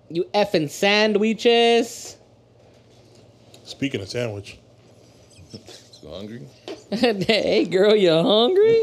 You effing sandwiches. Speaking of sandwich. You hungry? Hey, girl, you hungry?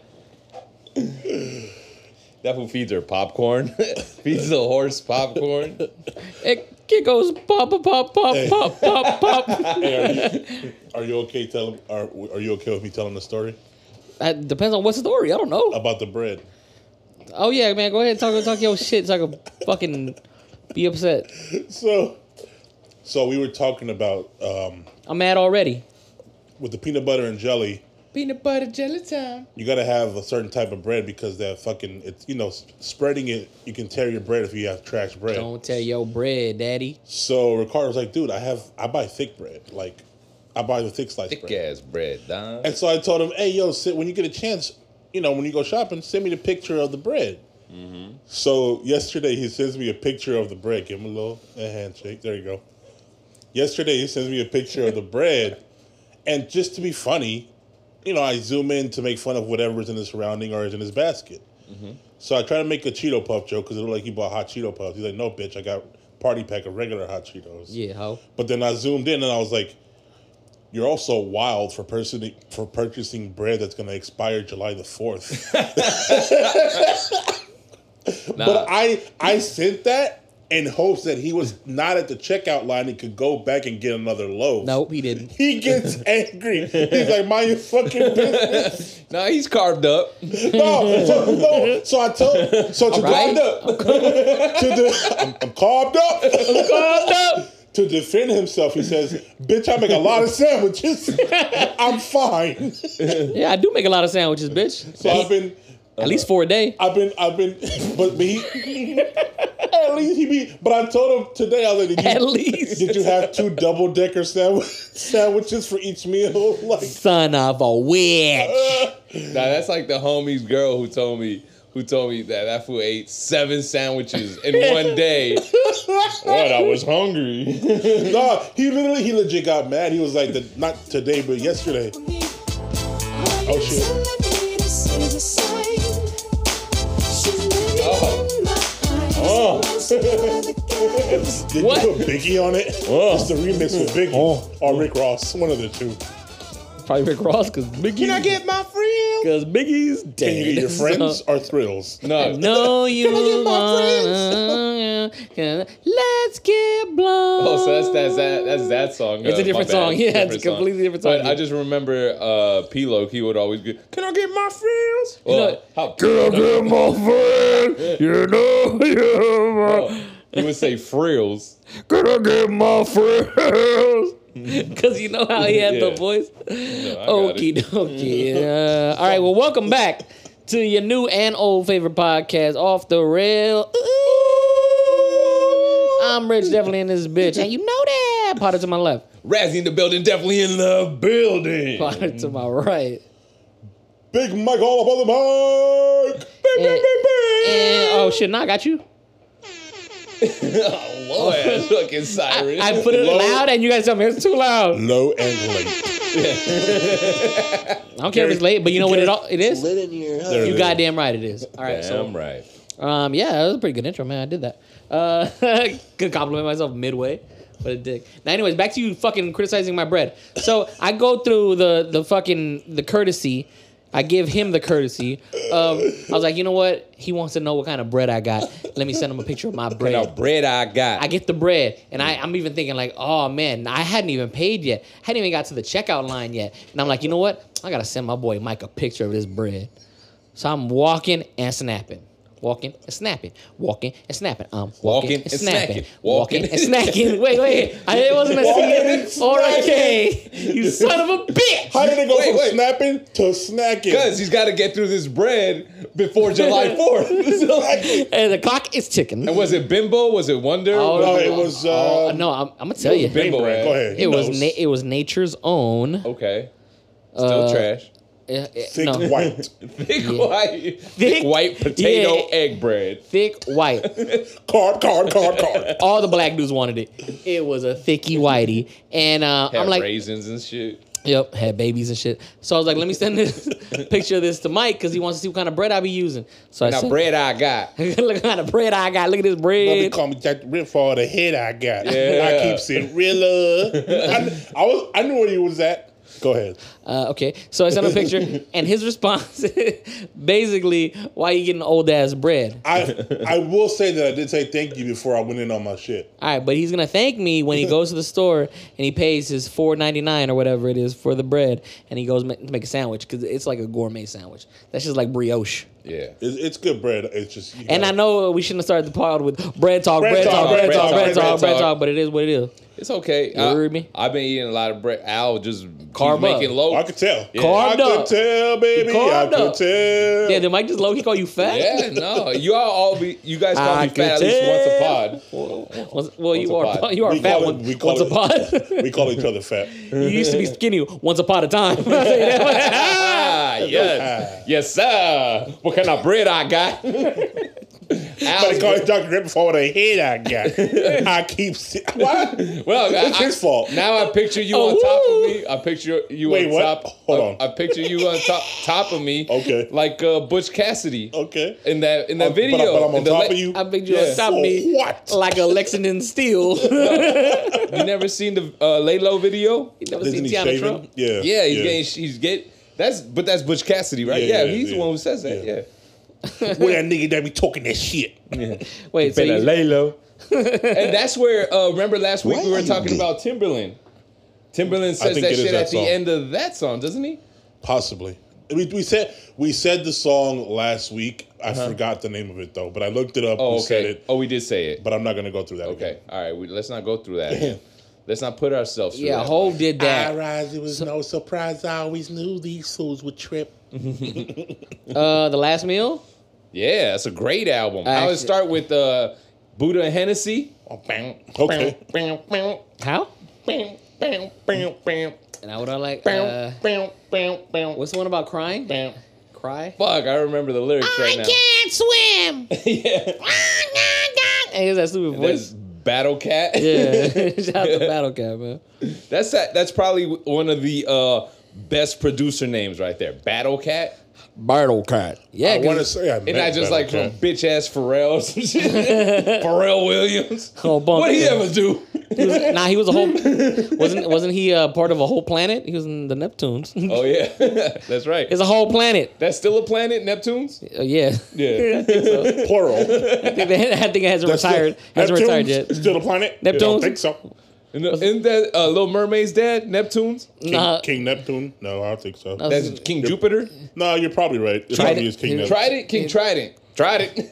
That who feeds her popcorn. Feeds the horse popcorn. It goes pop, pop, pop, pop, Hey. pop, pop, pop. Hey, are you okay telling? Are you okay with me telling the story That depends on what story. I don't know. about the bread? Oh, yeah, man. Go ahead and talk your shit so I can fucking be upset. So we were talking about I'm mad already. with the peanut butter and jelly. Peanut butter jelly time. You got to have a certain type of bread because that fucking it's spreading it. You can tear your bread if you have trash bread. Don't tell your bread, daddy. So Ricardo's like, dude, I buy thick bread. Like, I buy the thick slice Thick bread. ass bread, dog. And so I told him, hey, yo, when you get a chance, when you go shopping, send me the picture of the bread. Mm-hmm. So yesterday he sends me a picture of the bread. Give him a handshake. There you go. Yesterday he sends me a picture of the bread. And just to be funny, I zoom in to make fun of whatever's in his surrounding or is in his basket. Mm-hmm. So I try to make a Cheeto Puff joke because it looked like he bought hot Cheeto Puffs. He's like, no, bitch, I got party pack of regular hot Cheetos. Yeah, ho. But then I zoomed in and I was like, you're also wild for purchasing bread that's going to expire July the 4th. Nah. But I sent that in hopes that he was not at the checkout line and could go back and get another loaf. Nope, he didn't. He gets angry. He's like, mind your fucking business. No, he's carved up. No. So I told. So to Right? I'm carved up. I'm carved up. To defend himself, he says, "Bitch, I make a lot of sandwiches. I'm fine." Yeah, I do make a lot of sandwiches, bitch. So I've been. At least 4 a day. But he. At least he be. But I told him today. I was like, At least. Did you have 2 double-decker sandwiches for each meal? Like, Son of a witch. Nah, that's like the homie's girl who told me that fool ate 7 sandwiches in one day. What? I was hungry. no, he legit got mad. He was like, not today, but yesterday. Oh shit. Oh. Did What? you put Biggie on it? Oh. It's the remix with Biggie or Rick Ross, one of the two. Probably Rick Ross, because Biggie. Can I get my friends? Because Biggie's dead. Can you get your friends So- or thrills? No. No, you Can I get my wanna. Let's get blown. Oh, so that's that song. It's a different my bad. song. Yeah, it's a Different song. completely different song. But I just remember P-Lo, he would always go, can I get my friends? You know- How Can I get my friend? You know you're my. he would say frills. Can I get my friends? Because you know how he had the Yeah. voice? No, I got Okie it. dokie. All right, well, welcome back to your new and old favorite podcast, Off the Rail. I'm Rich, definitely in this bitch. And you know that. Potter to my left. Razzie in the building, definitely in the building. Potter to my right. Big Mike all up on the mic. And, oh, shit, now I got you. Oh, Lord, that's fucking Cyrus. I put it Low. loud and you guys tell me it's too loud. Low and late. I don't care if it's late, but you know what it is? Lit in here, huh? There it You is. goddamn right it is. All right, Damn right. yeah, that was a pretty good intro, man. I did that. Could compliment myself midway, but it did. Now, anyways, back to you fucking criticizing my bread. So I go through the courtesy. I give him the courtesy of, I was like, you know what? He wants to know what kind of bread I got. Let me send him a picture of my bread. What bread I got. I get the bread, and I'm even thinking like, oh man, I hadn't even paid yet. Hadn't even got to the checkout line yet. And I'm like, you know what? I gotta send my boy Mike a picture of this bread. So I'm walking and snapping. Walking and snapping. Walking and snapping. I'm walking and snapping. Walking and snacking. Wait. It wasn't a C or a K. You son of a bitch. How did it go from Wait. snapping to snacking? Because he's got to get through this bread before July 4th. And the clock is ticking. And was it Bimbo? Was it Wonder? Oh, No, it was no, I'm gonna tell you. Bimbo Go ad. ahead. He It was knows. it was nature's own. Okay. Still trash. Thick no. white. Thick white potato Yeah. egg bread. Thick white. Card. All the black dudes wanted it. It was a thicky whitey, and I'm Had like, raisins and shit. Yep, had babies and shit. So I was like, let me send this picture of this to Mike because he wants to see what kind of bread I be using. So I Now sent, bread I got. look what kind of bread I got. Look at this Nobody bread. call me Jack the Rip for all the head I got. Yeah. I keep saying Rilla. I knew where you was at. Go ahead. Okay, so I sent him a picture, and his response, basically, why you getting old ass bread? I will say that I did say thank you before I went in on my shit. All right, but he's gonna thank me when he goes to the store and he pays his $4.99 or whatever it is for the bread, and he goes to make a sandwich because it's like a gourmet sandwich. That's just like brioche. Yeah. It's good bread. It's just. And I know we shouldn't have started the pod with bread talk, but it is what it is. It's okay. You heard me? I've been eating a lot of bread. Al just Carb keep making up. low. I could tell. Yeah. Carb I up. could tell, baby. I Carb could up. tell. Yeah, did Mike just low-key call you fat? Yeah, no. You guys call I me fat at could least once a Well, Once you a are pod. you are We fat call it- once we call a it- pod. We call each other fat. You used to be skinny once upon a time. pod. Yes. Yes, sir. What kind of bread I got? Somebody call it Dr. Rip for all the head I got. I keep what? Well, It's his fault. Now I picture you on top of me. I picture you Wait, on what? top. Hold on. I picture you on top of me. Okay. Like Butch Cassidy. Okay. In that But video. I'm on In the top of you. I think you on top of me What? like a Lexington Steel. You never seen the Lay Low video? You never Isn't seen he Tiana shaving? Trump? Yeah. Yeah, he's getting. That's Butch Cassidy, right? Yeah, Yeah, yeah, he's the yeah. one who says that. Yeah. Yeah. Where that nigga that be talking that shit. Wait, so you, lay low. And that's where remember last week we were talking about Timberland. Timberland says think that it is shit that at the song. end of that song, doesn't he? Possibly. We said the song last week. I forgot the name of it though, but I looked it up. Oh, We said okay. it, Oh, we did say it. but I'm not gonna go through that. Okay. All right. Let's not go through that. Again. Let's not put ourselves through yeah, that. Hov did that. Rise, it was no surprise. I always knew these fools would trip. The Last Meal. Yeah, that's a great album. I Actually- would start with Buddha and Hennessy. Okay. How? And And I would have like. What's the one about crying? Cry. Fuck, I remember the lyrics right now. can't swim. Yeah. And here's that stupid There's voice. Battle Cat. Yeah, shout out to Battle Cat, man. That's probably one of the best producer names right there. Battle Cat. Battle Cat. Yeah, I want to 'cause- say I And met not just Battle like Cat. from bitch ass Pharrell or some shit. Pharrell Williams. Oh, bump What'd he yeah. ever do? he was a whole. Wasn't he part of a whole planet? He was in the Neptunes. Oh yeah, that's right. It's a whole planet. That's still a planet, Neptunes. Yeah. Yeah. I think so. Plural. I think it hasn't retired. Hasn't retired yet. Still a planet? Neptunes? I don't think so. Isn't that Little Mermaid's dad, Neptunes? King Neptune? No, I don't think so. That's King Jupiter. No, you're probably right. It Tried probably it. is King Neptune. Trident, King Trident. Tried it.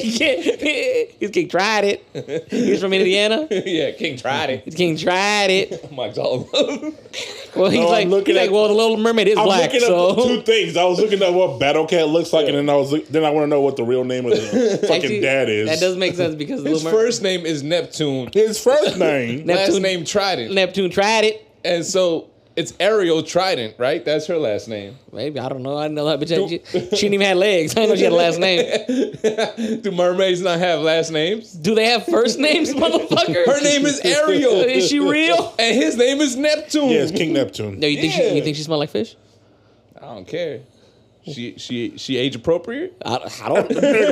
He's King Tried it. He's from Indiana. Yeah, King tried it. He's King Tried it. Mike's all Well, he's No, like, I'm looking he's like, at- well, the Little Mermaid is I'm black, looking so. up two things. I was looking at what Battle Cat looks like, and then I want to know what the real name of the fucking Actually, dad is. That does make sense because the His Little first name is Neptune. His first name. Neptune- Last name Trident. Neptune tried it. And so it's Ariel Trident, right? That's her last name. Maybe I don't know. I didn't know that, but she didn't even have legs. I didn't know she had a last name. Do mermaids not have last names? Do they have first names, motherfucker? Her name is Ariel. Is she real? And his name is Neptune. Yeah, it's King Neptune. No, you think Yeah. you think she smell like fish? I don't care. She age appropriate? I don't.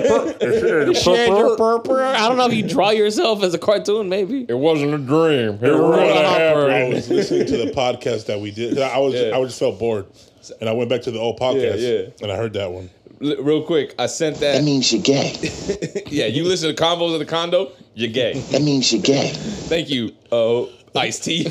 I don't know if you draw yourself as a cartoon. Maybe. It wasn't a dream. It I was listening to the podcast that we did. I just felt bored, and I went back to the old podcast, Yeah. and I heard that one. Real quick, I sent that. That means you're gay. Yeah, you listen to Convos of the Condo, you're gay. That means you're gay. Thank you, Ice-T.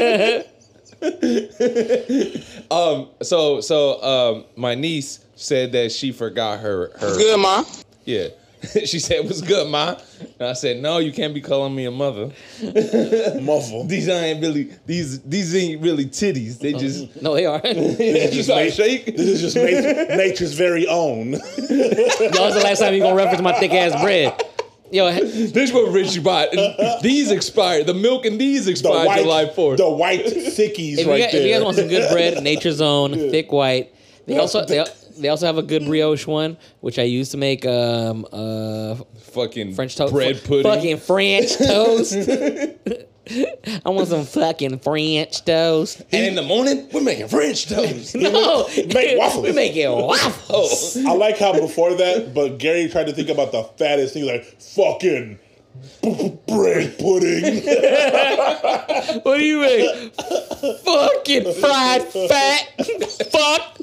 So my niece said that she forgot her Good, Ma. Yeah. She said, "What's good, Ma?" And I said, "No, you can't be calling me a mother. Muffle. These ain't really titties. They just No, they are. you saw it shake. This is just nature's very own. Yo, when's the last time you gonna reference my thick ass bread? Yo, This what Richie bought. And these expired. The milk and these expired July 4th. The white thickies if, right you guys, if you there. guys want some good bread, Nature's Own, thick white. They also have a good brioche one, which I used to make Fucking French toast, bread pudding. fucking French toast. I want some fucking French toast. And in the morning, we're making French toast. No, Make waffles. We making waffles. I like how before that, but Gary tried to think about the fattest thing, like fucking bread pudding. What do you mean? Fucking fried fat. Fuck.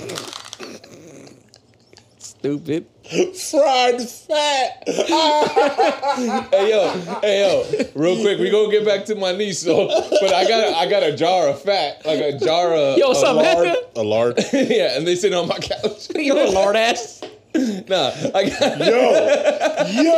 Stupid. Fried fat. Hey yo, real quick, we gonna get back to my niece though. But I got a jar of fat, like a jar of Yo, something happened? A lard. yeah, and they sit on my couch. You a lord ass. Nah, I got Yo,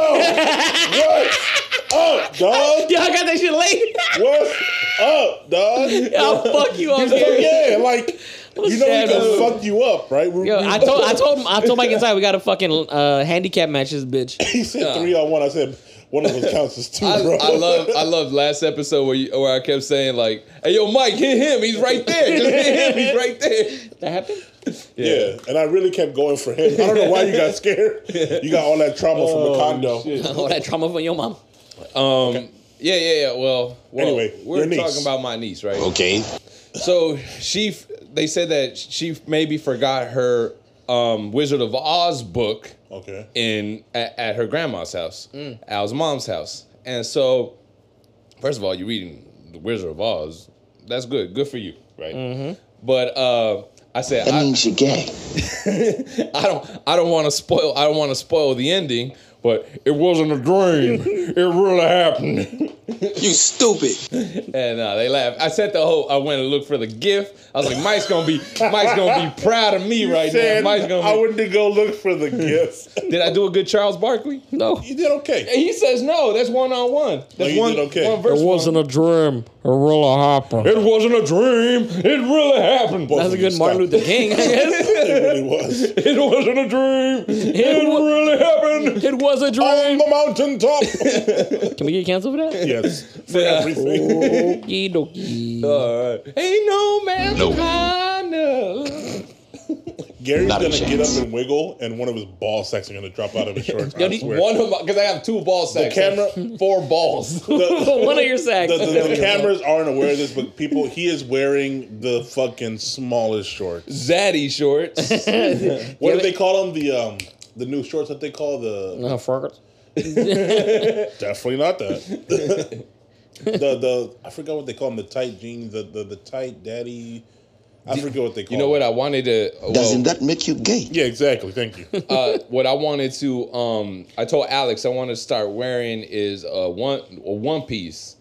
what's up, dog? Yo, I got that shit late. What's up, dog? I'll fuck you on So, here. yeah, like you know we can fuck you up, right? Yo, I told Mike inside we got a fucking handicap match this bitch. He said 3-on-1. I said one of those counts as 2, bro. I love last episode where I kept saying like, "Hey yo, Mike, hit him. He's right there. Just hit him. He's right there." That happened? Yeah, and I really kept going for him. I don't know why you got scared. You got all that trauma from the condo. All that trauma from your mom. Yeah. Well, Anyway, we're your niece. talking about my niece, right? Okay. So they said that she maybe forgot her Wizard of Oz book Okay. at her grandma's house, Al's mom's house. And so, first of all, you're reading the Wizard of Oz. That's good for you, right? Mm-hmm. But I said That means you're gay. I don't want to spoil the ending, but it wasn't a dream. It really happened. You stupid. And they laughed. I went and looked for the gift. I was like, Mike's gonna be proud of me right now. Mike's gonna I went to go look for the gift. Did I do a good Charles Barkley? No. You did okay. And he says no. That's one-on-one. That's you did okay. One verse. a dream. It really happened. It wasn't a dream. It really happened. Both That's a of you good Martin stop. Luther King, I guess. It really was. It wasn't a dream. It really happened. It was a On dream. the mountaintop. Can we get canceled for that? Yes. For everything. Okie dokie. All right. Ain't no man behind us. Gary's Not a gonna get chance. up and wiggle, and one of his ball sacks are gonna drop out of his shorts. I swear. One of my, because I have 2 ball sacks. camera- 4 balls. One of your sacks. The cameras aren't aware of this, but he is wearing the fucking smallest shorts. Zaddy shorts. What do they call them? The new shorts that they call the. Fuckers. Definitely not that. the I forgot what they call them. The tight jeans. The tight daddy. I forget what they call. You know what I wanted to? Doesn't that make you gay? Yeah, exactly. Thank you. What I wanted to, I told Alex I wanted to start wearing is a one piece.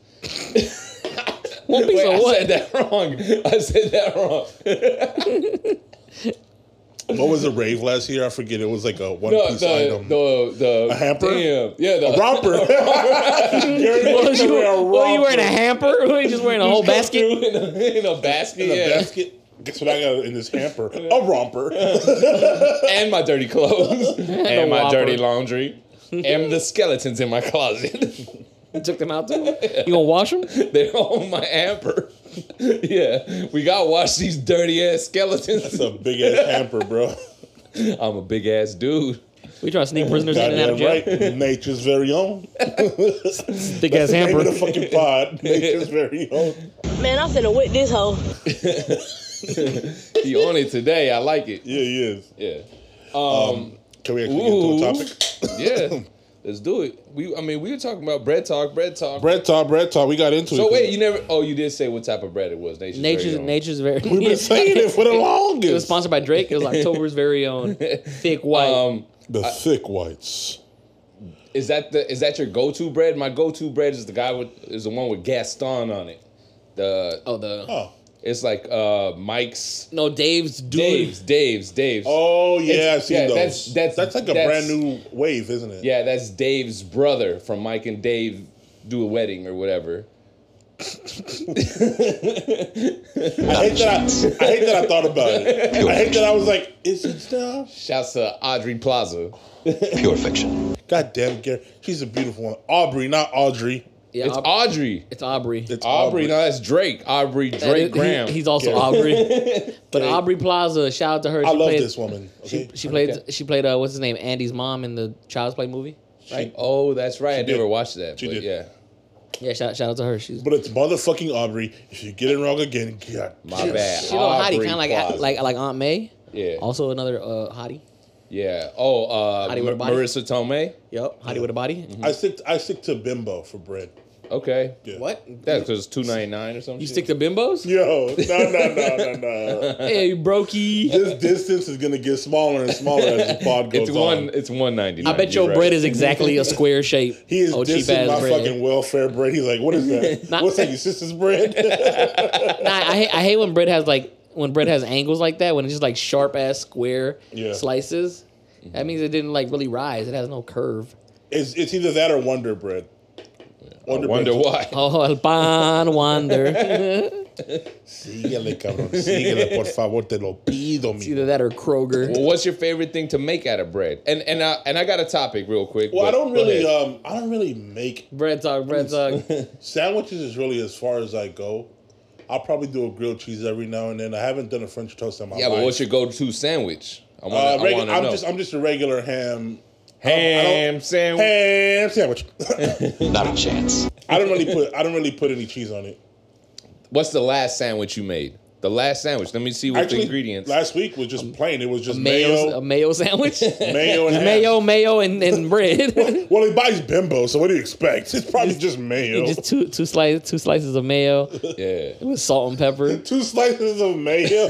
One piece of what? I said that wrong. What was the rave last year? I forget. It was like a one piece item. A hamper? Damn. Yeah, A romper. Gary What was you wearing a what, you wearing a romper. hamper? Or you just wearing a whole basket? in a basket. In a Yeah. basket. Guess what I got in this hamper? A romper. And my dirty clothes. and my whopper. dirty laundry. And the skeletons in my closet. You took them out too? You gonna wash them? They're on my hamper. Yeah, we gotta wash these dirty ass skeletons. That's a big ass hamper, bro. I'm a big ass dude. We trying to sneak prisoners in and out Goddamn of jail. right. Nature's very own. Big ass Name hamper. of the fucking pod. Nature's very own. Man, I'm finna whip this hoe. He on it today. I like it. Yeah, he is. Yeah. Can we actually get into a topic? Yeah. Let's do it. We were talking about bread talk. Bread talk. We got into it. So wait, you did say what type of bread it was. Nature's very. We've been saying it for the longest. It was sponsored by Drake. It was October's very own thick white. The thick whites. Is that your go-to bread? My go-to bread is the one with Gaston on it. It's like Mike's. No, Dave's. Dave's. Oh yeah, I've seen yeah, those. that's like a brand new wave, isn't it? Yeah, that's Dave's brother from Mike and Dave Do a Wedding or whatever. I hate that I thought about it. I hate that I was like, is it stuff? Shouts to Audrey Plaza. Pure fiction. God damn it, Gary. She's a beautiful one. Aubrey, not Audrey. Yeah, It's Audrey. It's Aubrey. It's Aubrey. No, that's Drake. Aubrey Drake Graham. He's also Aubrey. But Aubrey Plaza, shout out to her. I love this woman. Okay? She played what's his name, Andy's mom in the Child's Play movie. Right? Oh, that's right. I did. never watched that. She but did. yeah. Yeah, shout out to her. She's But it's motherfucking Aubrey. If you get it wrong again, God. My bad. She a little hottie, Aubrey kind of Plaza. like Aunt May. Yeah. Also another hottie. Yeah. Oh, Hottie with a body? Marissa Tomei. Yep. Hottie with a body. I stick to Bimbo for bread. Okay. Yeah. What? That's because it's $2.99 or something. You stick to bimbos? Yo, no. Hey, brokey. This distance is gonna get smaller and smaller as the pod goes on. It's $1.99. I bet your bread is exactly a square shape. He is cheap dissing ass my bread. fucking welfare bread. He's like, what is that? Nah. What's that, your sister's bread? Nah, I hate when bread has angles like that. When it's just like sharp ass square Yeah. slices. That means it didn't like really rise. It has no curve. It's either that or Wonder Bread. I wonder why. Oh, el pan wonder. Síguele, cabrón. Síguele, por favor, te lo pido, It's mi. either that or Kroger. Well, what's your favorite thing to make out of bread? And I got a topic real quick. Well, but I don't go really, ahead. I don't really make Bread talk. sandwiches. Is really as far as I go. I'll probably do a grilled cheese every now and then. I haven't done a French toast in my Yeah, life. but what's your go-to sandwich? I want to know. I'm just a regular ham. Ham sandwich. Ham sandwich. Not a chance. I don't really put any cheese on it. What's the last sandwich you made? The last sandwich. Let me see what the ingredients. Last week was just plain. It was just A mayo, mayo sandwich. mayo and ham. mayo, and bread. Well, he buys Bimbo, so what do you expect? It's probably just mayo. Just two slices of mayo Yeah. with salt and pepper. 2 slices of mayo.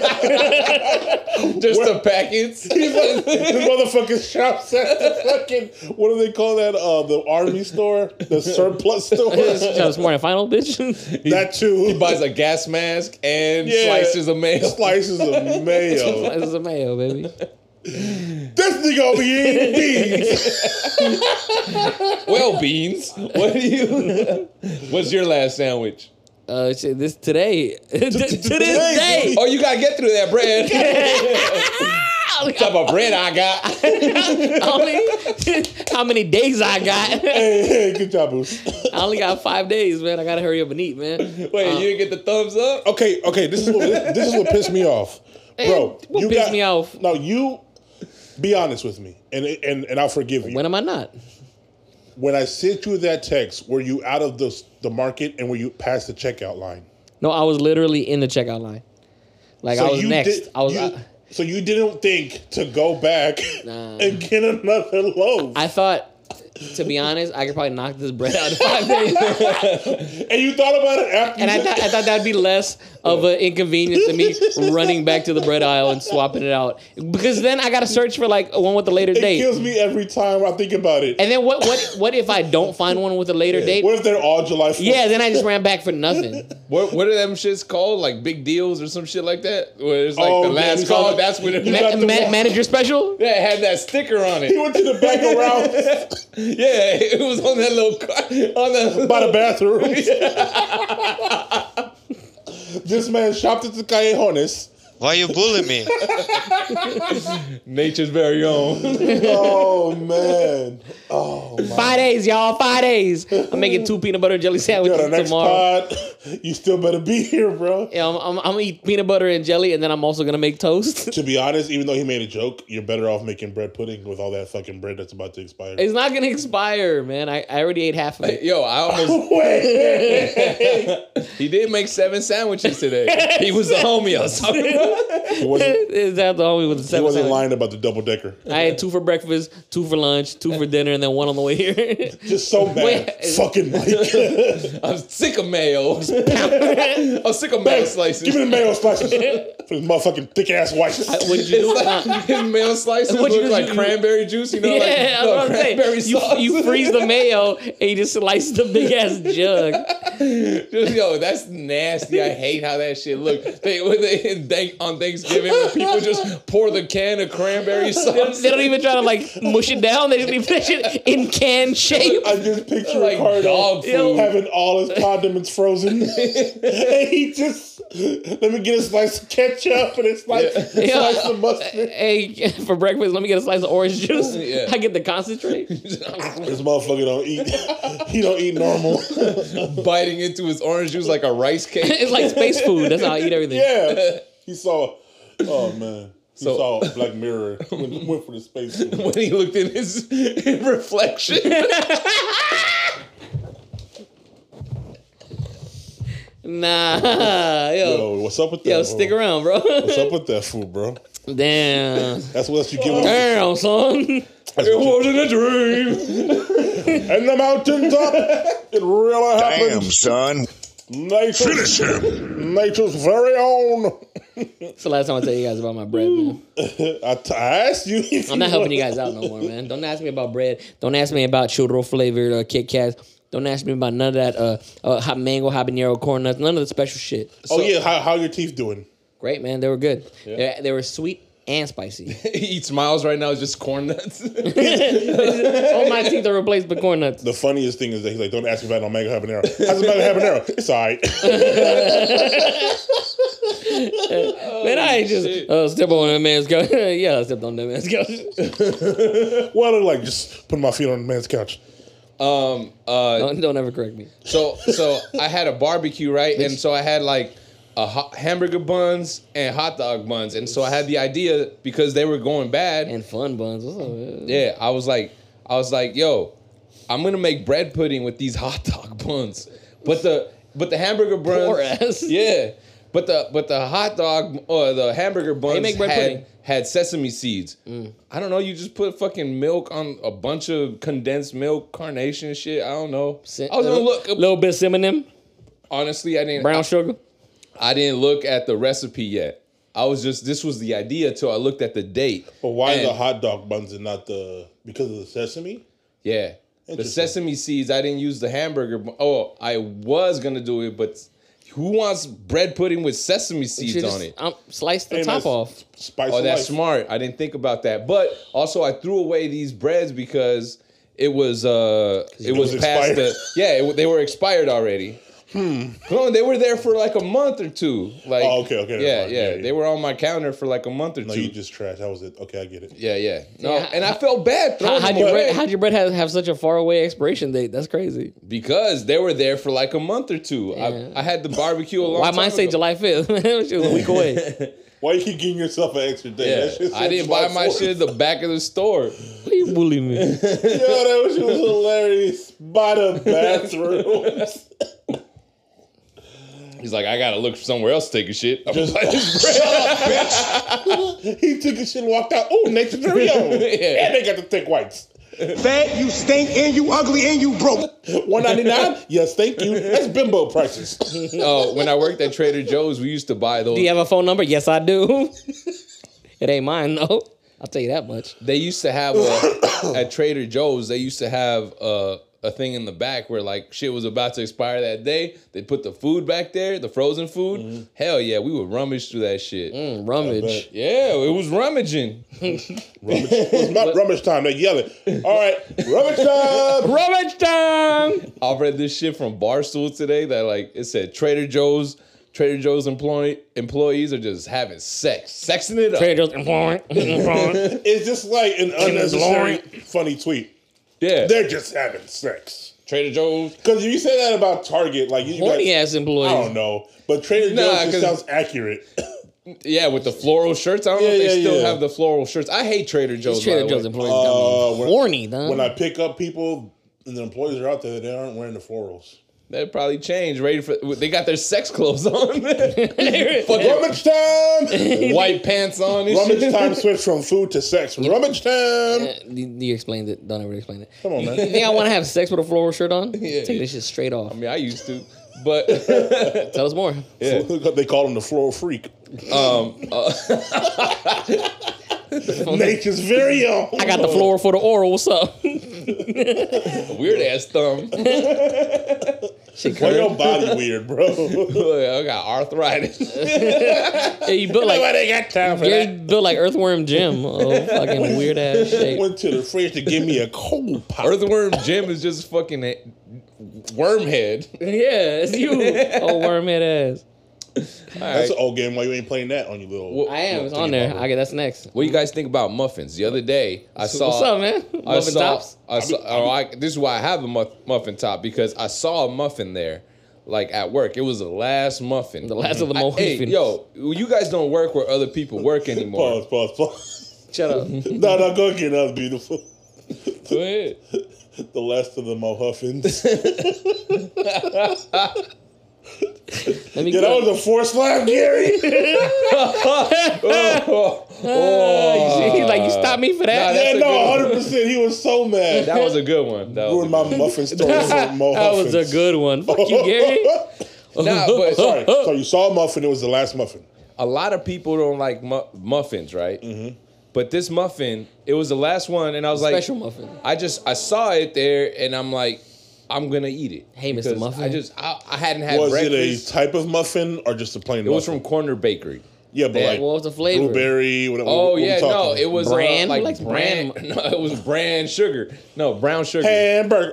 Just the packets. This motherfucker shops at the fucking, what do they call that? The army store? The surplus store? This morning final, bitch. That too. He buys a gas mask and slices of mayo. Slices of mayo. Slices of mayo, baby. This nigga over here eating beans. Well, Beans, what do you? What's your last sandwich? Shit, this today. to this day. Oh, you gotta get through that bread. What type of bread I got? Only how many days I got. Hey, good job, Bruce. I only got 5 days, man. I gotta hurry up and eat, man. Wait, you didn't get the thumbs up? Okay, this is what pissed me off. Bro, What pissed me off? No, you be honest with me, and I'll forgive you. When am I not? When I sent you that text, were you out of the market and were you past the checkout line? No, I was literally in the checkout line. Like I was you next. So you didn't think to go back and get another loaf. I thought, to be honest, I could probably knock this bread out in 5 days. And you thought about it after And you I thought that'd be less of an inconvenience than me running back to the bread aisle and swapping it out. Because then I gotta search for like one with a later It date. kills me every time I think about it. And then what if I don't find one with a later date? What if they're all July 4th? Yeah, then I just ran back for nothing. What are them shits called? Like big deals or some shit like that? Where it's like Oh, the yeah, last we saw call. it. That's when You got the one- Manager special? Yeah, it had that sticker on He it. went to the back around Yeah, it was on that little car. On the by the bathroom. This man shopped at the Callejones. Why you bullying me? nature's very own. Oh, man. 5 days, y'all. 5 days. I'm making 2 peanut butter and jelly Yo, sandwiches the next tomorrow. pod, you still better be here, bro. Yeah, I'm gonna eat peanut butter and jelly, and then I'm also gonna make toast. To be honest, even though he made a joke, you're better off making bread pudding with all that fucking bread that's about to expire. It's not gonna expire, man. I already ate half of it. Yo, I almost. Wait. He did make 7 sandwiches today. He was the homie I was talking about. He wasn't, Is that the homie with the he 7 wasn't sandwich? lying about the double decker. I had 2 for breakfast, 2 for lunch, 2 for dinner, and then 1 on the way here. Just so mad. Wait. Fucking Mike. I'm sick of mayo. I'm sick of mayo slices. Give me the mayo slices for this motherfucking thick ass white. What did you do? It's like, his mayo slices What'd you look do? like cranberry juice, you know? Yeah, like, that's what I'm saying. cranberry sauce. You freeze the mayo and you just slice the big ass jug. Yo, that's nasty. I hate how that shit look. On Thanksgiving, when people just pour the can of cranberry sauce. They don't even try to like mush it down. They just leave that shit in can shape. I just picture Like Ricardo dog food. having all his condiments frozen. And he just, let me get a slice of ketchup and a slice of mustard. Hey, for breakfast, let me get a slice of orange juice. Yeah. I get the concentrate. This motherfucker don't eat. He don't eat normal. Biting into his orange juice like a rice cake. It's like space food. That's how I eat everything. Yeah. He saw, oh man. He So- saw Black Mirror. Went for the space suit. When he looked in his reflection. Nah, Yo, what's up with that? yo, bro? stick around, bro. What's up with that food, bro? Damn. That's what you give. Damn, son. It wasn't a dream. In the mountaintop, it really happened. Damn, son. Finish him. Nature's very own. It's the last time I tell you guys about my bread, man. I asked you. If I'm not helping you guys out no more, man. Don't ask me about bread. Don't ask me about churro flavored Kit Kats. Don't ask me about none of that hot mango habanero corn nuts. None of the special shit. Oh yeah, how your teeth doing? Great, man. They were good. They were sweet and spicy. He eats Miles right now. It's just corn nuts. All my teeth are replaced with corn nuts. The funniest thing is that he's like, "Don't ask me about no mango habanero." How's the mango habanero? It's alright. Man, I ain't just step on that man's couch. Yeah, I stepped on that man's couch. Well, I look like just putting my feet on the man's couch. Don't ever correct me. So I had a barbecue, right? And so I had like hamburger buns and hot dog buns. And so I had the idea because they were going bad. And fun buns. What's up, man? Yeah, I was like, yo, I'm gonna make bread pudding with these hot dog buns. But the hamburger buns, Poor ass. yeah. But the hot dog or the hamburger buns make bread pudding? had sesame seeds. I don't know. You just put fucking milk on a bunch of condensed milk, carnation shit. I don't know. I was gonna look. A little bit of cinnamon, Honestly, I didn't. brown sugar. I didn't look at the recipe yet. I was just, this was the idea till I looked at the date. But why And- the hot dog buns and not because of the sesame? Yeah. The Interesting. sesame seeds, I didn't use the hamburger. Oh, I was going to do it, but who wants bread pudding with sesame seeds on it? Slice the Hey, top that's off. Spice Oh, of that's life. smart. I didn't think about that. But also, I threw away these breads because it was past expired. they were expired already. No, they were there for like a month or two. Like, Oh, okay, never Yeah, mind. yeah, Yeah. They were on my counter for like a month or No, two. you just trash. That was it. Okay, I get it. Yeah. No, Yeah, and I felt bad throwing How'd them away your bread have such a far away expiration date? That's crazy. because they were there for like a month or two. Yeah. I had the barbecue a long Why time mine say ago. July 5th? She was a week away. Why you keep giving yourself an extra day? That shit Yeah, I said didn't July buy my 4th. shit at the back of the store. Why you bully me? Yo, that shit was hilarious. By the bathrooms. He's like, I gotta look somewhere else to take a shit. I'm Just- like, this bread. He took his shit and walked out. Oh, nature's very own. Yeah. And they got the thick whites. Fat, you stink, and you ugly, and you broke. $1.99? Yes, thank you. That's bimbo prices. When I worked at Trader Joe's, we used to buy those. Do you have a phone number? Yes, I do. It ain't mine, though. I'll tell you that much. They used to have at Trader Joe's. They used to have a thing in the back where like shit was about to expire that day. They put the food back there, the frozen food. Mm-hmm. Hell yeah, we would rummage through that shit. Rummage. Yeah, it was rummaging. It's not rummage time. They're yelling. All right, rummage time. Rummage time! I read this shit from Barstool today that like it said Trader Joe's employees are just having sexing it up. Trader Joe's employing. It's just like an unnecessary funny tweet. Yeah, They're just having sex. Trader Joe's. Because if you say that about Target, like you Horny got, ass employees. I don't know. But Trader Nah, Joe's just 'cause- sounds accurate. Yeah, with the floral shirts. I don't know if Yeah, they yeah, still yeah. have the floral shirts. I hate Trader Joe's. These Trader by the Joe's way. employees got me when- horny, though. When I pick up people and the employees are out there, they aren't wearing the florals. That probably changed. Ready for? They got their sex clothes on. Rummage time! White pants on. And Rummage shit. time switched from food to sex. Rummage time! You explained it. Don't ever explain it. Come on, man. You think I want to have sex with a floral shirt on? Yeah. Take this shit straight off. I mean, I used to, but Tell us more. yeah. They call him the floral freak. Nature's very own. I got the floor for the oral. What's up? Weird ass thumb. Shit Why your curved. body weird, bro? I got arthritis. Yeah, you built like Nobody got time for you're that. built like Earthworm Jim. Oh, fucking weird ass shape. Went to the fridge to give me a cold pop. Earthworm Jim is just fucking worm head. Yeah, it's you. Oh, wormhead ass. That's an old game. Why you ain't playing that on your little? I am. It's little on there. thingy I get that's next. What do you guys think about muffins? The other day, I saw. What's up, man? I Muffin saw. tops. This is why I have a muffin top because I saw a muffin there, like at work. It was the last muffin. The last of the Hey, muffins. yo, you guys don't work where other people work anymore. Pause. Shut up. No, go again. That was beautiful. Go ahead. The last of the Mohuffins. Let me Yeah, go. that was a forced laugh, Gary. He's like, you stopped me for that? Nah, Yeah, a no, good 100%. He was so mad. That was a good one. That was Ruined my muffin story for Mo That was a Huffins. good one. Fuck you, Gary. Nah, but Sorry. So you saw a muffin. It was the last muffin. a lot of people don't like muffins, right? Mm-hmm. But this muffin, it was the last one, and I was Special like, muffin. I saw it there, and I'm like, I'm gonna eat it. Hey, Mr. Because Muffin. I hadn't had Was breakfast. it a type of muffin or just a plain It was muffin? from Corner Bakery. Yeah, but like What was the flavor? blueberry. What Oh we yeah, no, talking? it was Bran? like Who likes bran. bran? No, it was bran sugar. No, brown sugar. Hamburger.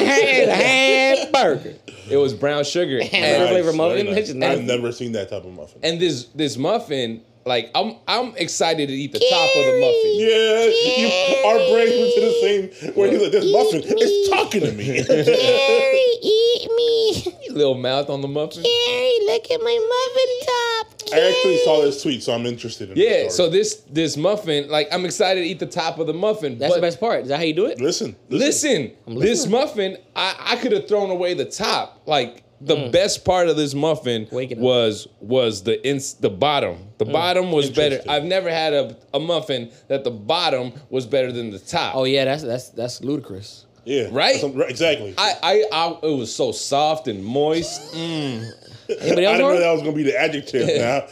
Hamburger. It was brown sugar. Hamburger And, flavor Nice, muffin? very That's just nice. I've nasty. never seen that type of muffin. and this muffin, like I'm excited to eat the top of the muffin. Yeah, our brains went to the same. Where he's like, this muffin is talking to me. Gary, eat me. Little mouth on the muffin. Gary, look at my muffin top. I actually saw this tweet, so I'm interested in Yeah, the so story. this muffin, like I'm excited to eat the top of the muffin. That's but the best part. Is that how you do it? Listen. Listen, this muffin, I could have thrown away the top. Like the best part of this muffin Waking up. was the bottom. The bottom was better. Interesting. I've never had a muffin that the bottom was better than the top. Oh yeah, that's ludicrous. Yeah. Right? Exactly. I it was so soft and moist. Anybody I else didn't know want? that was gonna be the adjective.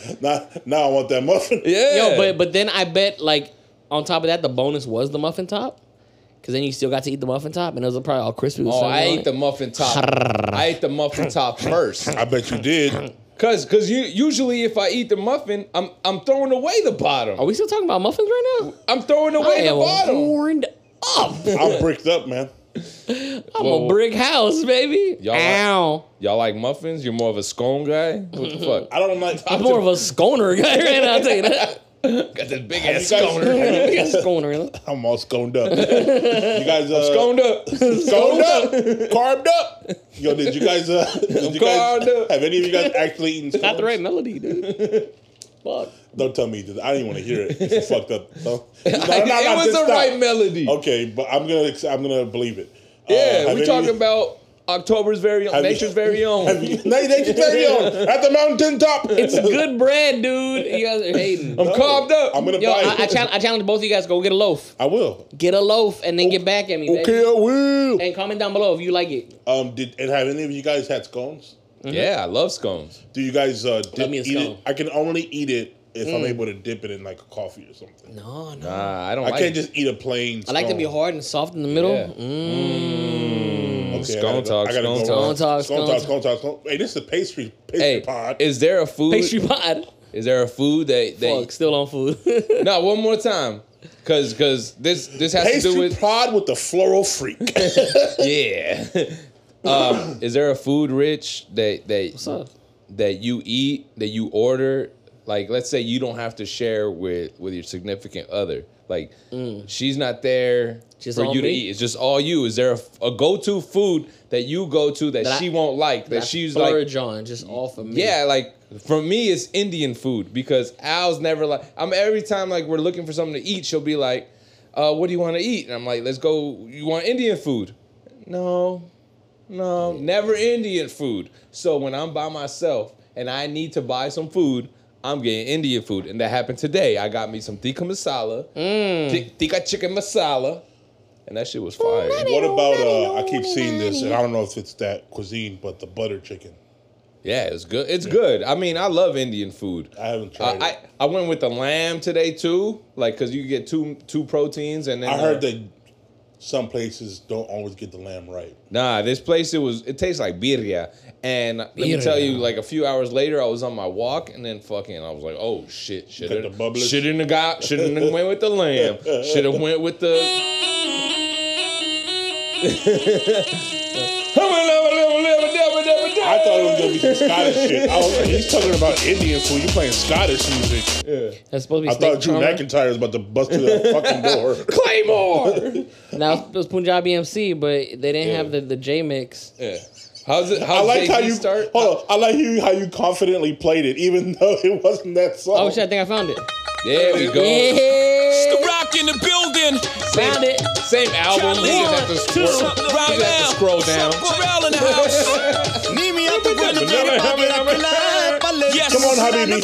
Now I want that muffin. Yeah. Yo, but then I bet like on top of that, the bonus was the muffin top, because then you still got to eat the muffin top, and it was probably all crispy. With Oh, something I on ate it. the muffin top. I ate the muffin top first. I bet you did. Cause usually if I eat the muffin, I'm throwing away the bottom. Are we still talking about muffins right now? I'm throwing away I the am bottom. horned up. I'm bricked up, man. I'm a brick house, baby. Y'all like- Ow. Y'all like muffins? You're more of a scone guy? What the fuck? I don't like. I'm more of a sconer guy right now. I'll tell you that. Got this big Have ass you guys- sconer. We got sconer. I'm all sconed up. You guys, Sconed up. sconed up, carved up. Yo, did you guys? Did you guys Carved up. have any of you guys actually eaten scones? Not the right melody, dude. Fuck. Don't tell me. I didn't even want to hear it. It's fucked up. No, It was just the stop. right melody. Okay, but I'm gonna believe it. Yeah, have we're any- talking about October's very own, have you- nature's very own. Have you, nature's very own at the mountain top. It's good bread, dude. You guys are hating. I'm carved up. I'm gonna Yo, buy I it. challenge both of you guys. Go get a loaf. I will. Get a loaf and then get back at me, baby. Okay, I will. And comment down below if you like it. Have any of you guys had scones? Yeah, I love scones. Do you guys dip, me a eat scone. it? I can only eat it if I'm able to dip it in like a coffee or something. No. Nah, I don't I like can't just eat a plain. I like to be scone. hard and soft in the middle. Okay, Scone talk, I gotta scone go. talk. Scone talk. Hey, this is a pastry Hey, pod. is there a food? Pastry pod. Is there a food that Fuck, still on food. No, one more time. Cause this has to Pastry do with pod with the floral freak. yeah. Is there a food, Rich, What's up? that you eat, that you order? Like, let's say you don't have to share with your significant other. Like, she's not there Just for all you to me? eat. It's just all you. Is there a go-to food that you go to that That she I- won't like? That I she's like, splurge on, just all for me. yeah, like for me, it's Indian food because Al's never like. Every time like we're looking for something to eat, she'll be like, "What do you want to eat?" And I'm like, "Let's go. You want Indian food?" No, never Indian food. So when I'm by myself and I need to buy some food, I'm getting Indian food, and that happened today. I got me some tikka masala, tikka chicken masala, and that shit was fire. What about I keep seeing this, and I don't know if it's that cuisine, but the butter chicken. Yeah, it's good. It's good. I mean, I love Indian food. I haven't tried it. I went with the lamb today too, like because you get two proteins, and then I heard that some places don't always get the lamb right. Nah, this place it tastes like birria, and let me Birria. tell you, like a few hours later, I was on my walk, and then I was like, oh shit, Got the bubblers? shouldn't have went with the lamb, should have went with the. I thought it was gonna be some Scottish shit. I was like, he's talking about Indian food. You playing Scottish music? That's supposed to be I thought Drew Snake McIntyre was about to bust through that fucking door. Claymore. Now it was Punjabi MC, but they didn't have the J mix. Yeah. How's it? I How's like how Jay-Z you start? hold on. I like how you confidently played it, even though it wasn't that song. Oh shit, I think I found it. There we go. Yeah, Rock in the building. found it. Same album. You just have to scroll down. Pharrell in the house. Meet me at the window. Yes. Come on, Habibi.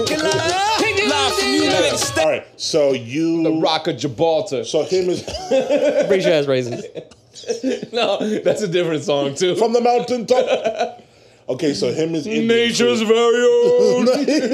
Live from United States. All right, so you. The Rock of Gibraltar. So him is Pretty sure that's racist. No, that's a different song too. from the mountaintop. Okay, so him is Indian Nature's food. very own.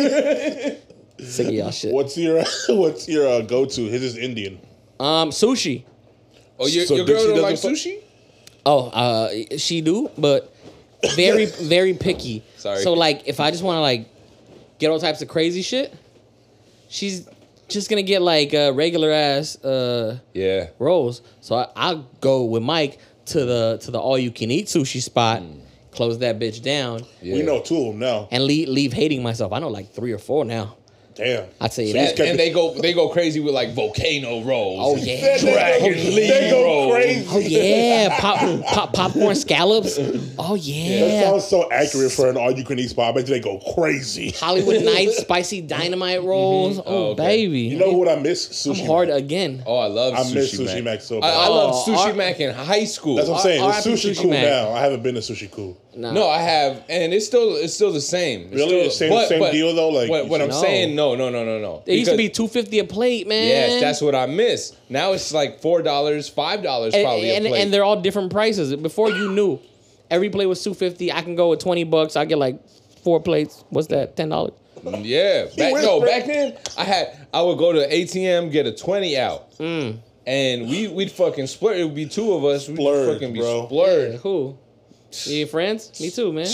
Sick of y'all shit. What's your go-to? His is Indian. Sushi. Oh, your So girl Dixie don't like doesn't sushi? Oh, she do, but very, very picky. Sorry. So like, if I just want to like get all types of crazy shit, she's just gonna get like regular ass Yeah. rolls. So I'll go with Mike to the all you can eat sushi spot, close that bitch down, Yeah. We know 2 of them now. and leave hating myself. I know like 3 or 4 now. Damn. I'd say So that. he's kept And it- they go crazy with like volcano rolls. Oh yeah. Dragon Lee They go rolls. crazy. Oh yeah, popcorn scallops. Oh That yeah, sounds so accurate for an all-you-can-eat spot. I bet you they go crazy. Hollywood Nights spicy dynamite rolls. Oh okay. baby, You know what I miss? Sushi. I'm hard Mac. again. Oh, I love I Sushi miss Sushi Mac. Mac so I bad. love Sushi R- Mac in high school. That's what I'm saying. It's R.I.P. Sushi Sushi Cool Mac. now. I haven't been to Sushi Cool. Nah. No, I have, and it's still the same. It's Really? still, Same deal, though? Like, what I'm No. saying, no. It used to be Because- $2.50 a plate, man. Yes, that's what I miss. Now it's like $4, $5 probably and, a plate. and they're all different prices. Before you knew, every plate was $2.50. I can go with $20. I get like 4 plates. What's that? $10. Yeah, back then I would go to ATM, get a 20 out, and we'd fucking splurge. It would be 2 of us. We'd Splurge, fucking be bro. splurge. Who? You your friends? Me too, man.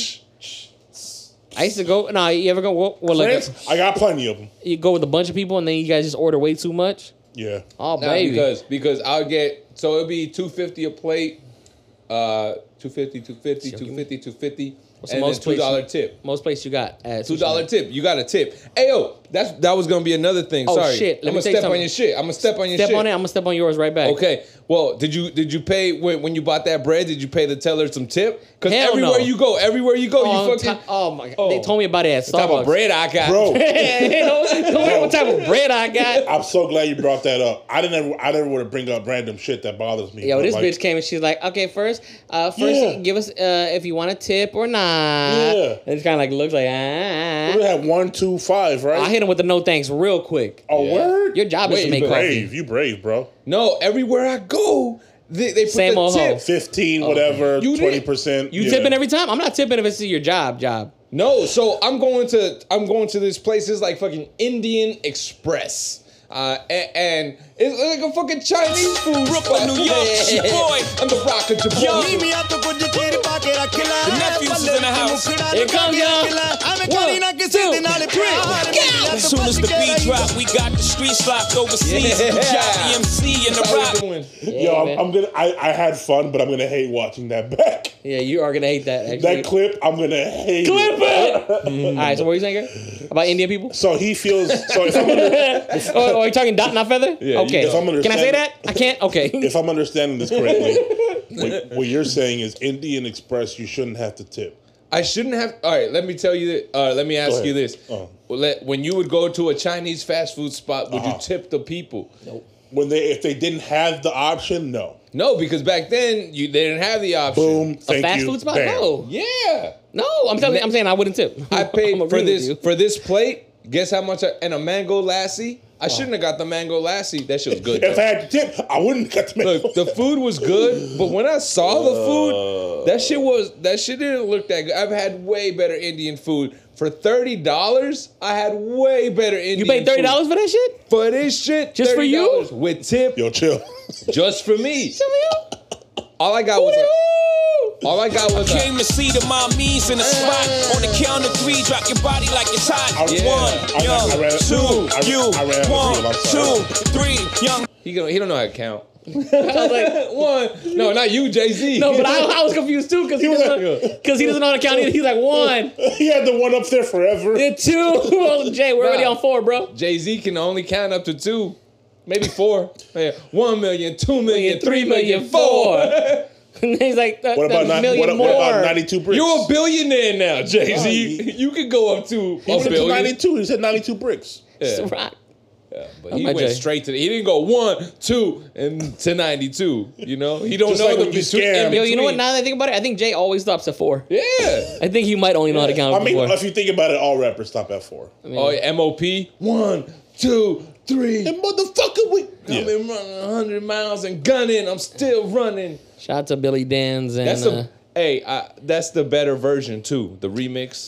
I used to go. Nah, you ever go? Well, like Friends? I got plenty of them. you go with a bunch of people and then you guys just order way too much. Yeah. Oh, Nah, baby. because I'll get, so it'd be $2.50 a plate, $2.50, $2.50, What's the and most then $2 plates tip. Most place you got at Sushi $2 Mac? tip. You got a tip. Hey yo, that was gonna be another thing. Oh, Sorry. shit. Let I'm me gonna tell you step on something. your shit. I'm gonna step on your Step shit. on it. I'm gonna step on yours right back. Okay. Well, did you pay when you bought that bread? Did you pay the teller some tip? Because Hell everywhere no. you go, you fucking. Oh my god! Oh. They told me about it at The type Starbucks. of bread I got. Bro, Don't know what type of bread I got. I'm so glad you brought that up. I never want to bring up random shit that bothers me. Yo, but, this like, bitch came and she's like, okay, first Yeah. give us if you want a tip or not. Yeah. And it's kind of like looks like We had 1, 2, 5, right? I hit him with the no thanks real quick. Oh, word? Your job is to Wait, make but- coffee. Brave. You brave, bro. No, everywhere I go, they put Same the old tip. hoe. 15, whatever, You did. 20%. You tipping every time? I'm not tipping if it's your job. No, so I'm going to this place. It's like fucking Indian Express. And it's like a fucking Chinese food Brooklyn, spot. New York, it's your boy. I'm the Rock of Gibraltar. The nephews is in the house. Here comes y'all. 1, 2, 3. As soon as the beat drop, we got the streets locked overseas. Yeah. Johnny MC and the That's how rock. we doing. Yo, man. I'm gonna. I had fun, but I'm gonna hate watching that back. Yeah, you are gonna hate that. Actually. That clip, I'm gonna hate. Clip it. All right. So what are you saying, girl? About Indian people? So he feels. So if I'm under, Oh, are you talking dot not feather? Yeah, Okay. you If I'm Can I understanding- say that? I can't. Okay. if I'm understanding this correctly, what you're saying is Indian Express, you shouldn't have to tip. I shouldn't have. All right, let me tell you. Let me ask ahead. you this: Uh-huh. when you would go to a Chinese fast food spot, would you tip the people? If they didn't have the option, no. No, because back then they didn't have the option. Boom. A Thank fast you. food spot? Bam. No. Yeah, No. I'm saying I wouldn't tip. I paid I'm for agreeing with you. this plate. Guess how much? And a mango lassi. I shouldn't have got the mango lassi. That shit was good. If though. I had to tip, I wouldn't cut the Look, the food was good, but when I saw the food, that shit didn't look that good. I've had way better Indian food. For $30, I had way better Indian You paid $30 for that shit? food. For this shit? Just for you? $30 with tip, Yo, chill. just for me. All I got was a Came to see the mommies in the spot. On the count of 3, drop your body like it's hot. I ran- 1, 2, I ran- 1, 2, 3, young. he don't know how to count. I was like, one. No, not you, Jay-Z. No, but I was confused too because he doesn't know how to count either. He's like 1, He had the one up there forever. then 2. Well, Jay, we're already on 4, bro. Jay-Z can only count up to 2, maybe 4. Yeah. 1 million, 2 million, 3 million, 4. And he's like, What about a million what more. about 92 bricks? You're a billionaire now, Jay-Z. Oh, You could go up to He a said billion. 92. He said 92 bricks. It's a rock. But he my went Jay. straight to he didn't go 1, 2, and to 92. You know, he don't Just know like the when you between. scam. Yo, you know what? Now that I think about it, I think Jay always stops at 4. Yeah. I think he might only know how to count I mean, before. if you think about it, all rappers stop at 4. Oh, yeah, MOP. 1, 2, 3. And motherfucker, we. I've been running 100 miles and gunning. I'm still running. Shout out to Billy Danz and That's the better version too. The remix.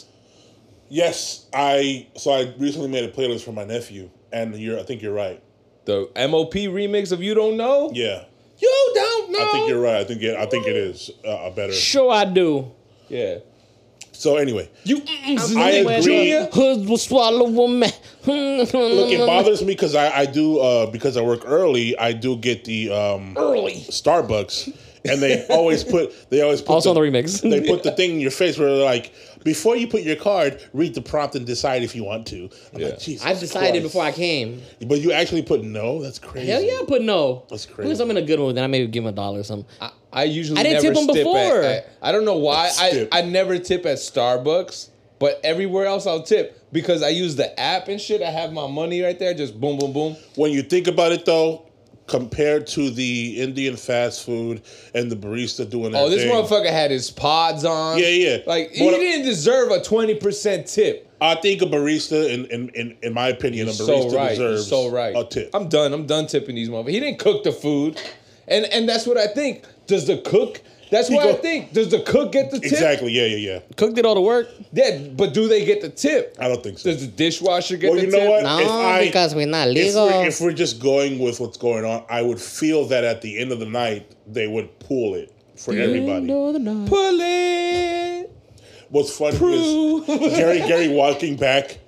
Yes, I recently made a playlist for my nephew, and I think you're right. The MOP remix of You Don't Know. Yeah, You don't know. I think you're right. I think it is a better. sure I do. Yeah. So anyway, You. I agree. Hoods will swallow a man. Look, it bothers me because I do because I work early. I do get the Early. Starbucks, and they always put Also on the remix. They put the thing in your face where they're like, before you put your card, read the prompt and decide if you want to. I'm like, Jesus I've decided Christ. before I came. But you actually put no? That's crazy. Hell yeah, I put no. That's crazy. Because I'm in a good mood, then I maybe give him $1 or something. I usually I didn't never tip 'em tip before. I don't know why. Tip. I never tip at Starbucks, but everywhere else I'll tip because I use the app and shit. I have my money right there. Just boom, boom, boom. When you think about it, though, compared to the Indian fast food and the barista doing that Oh, this thing, motherfucker had his pods on. Yeah. Like he But- didn't deserve a 20% tip. I think a barista, in my opinion, a barista deserves a tip. I'm done tipping these motherfuckers. He didn't cook the food, and that's what I think. Does the cook? That's what I think. Does the cook get the tip? Exactly. Yeah. Cook did all the work. Yeah, but do they get the tip? I don't think so. Does the dishwasher get Well, the you tip? know what? No, because we're not legal. If we're just going with what's going on, I would feel that at the end of the night they would pool it for everybody. Pull it. What's funny is Gary walking back.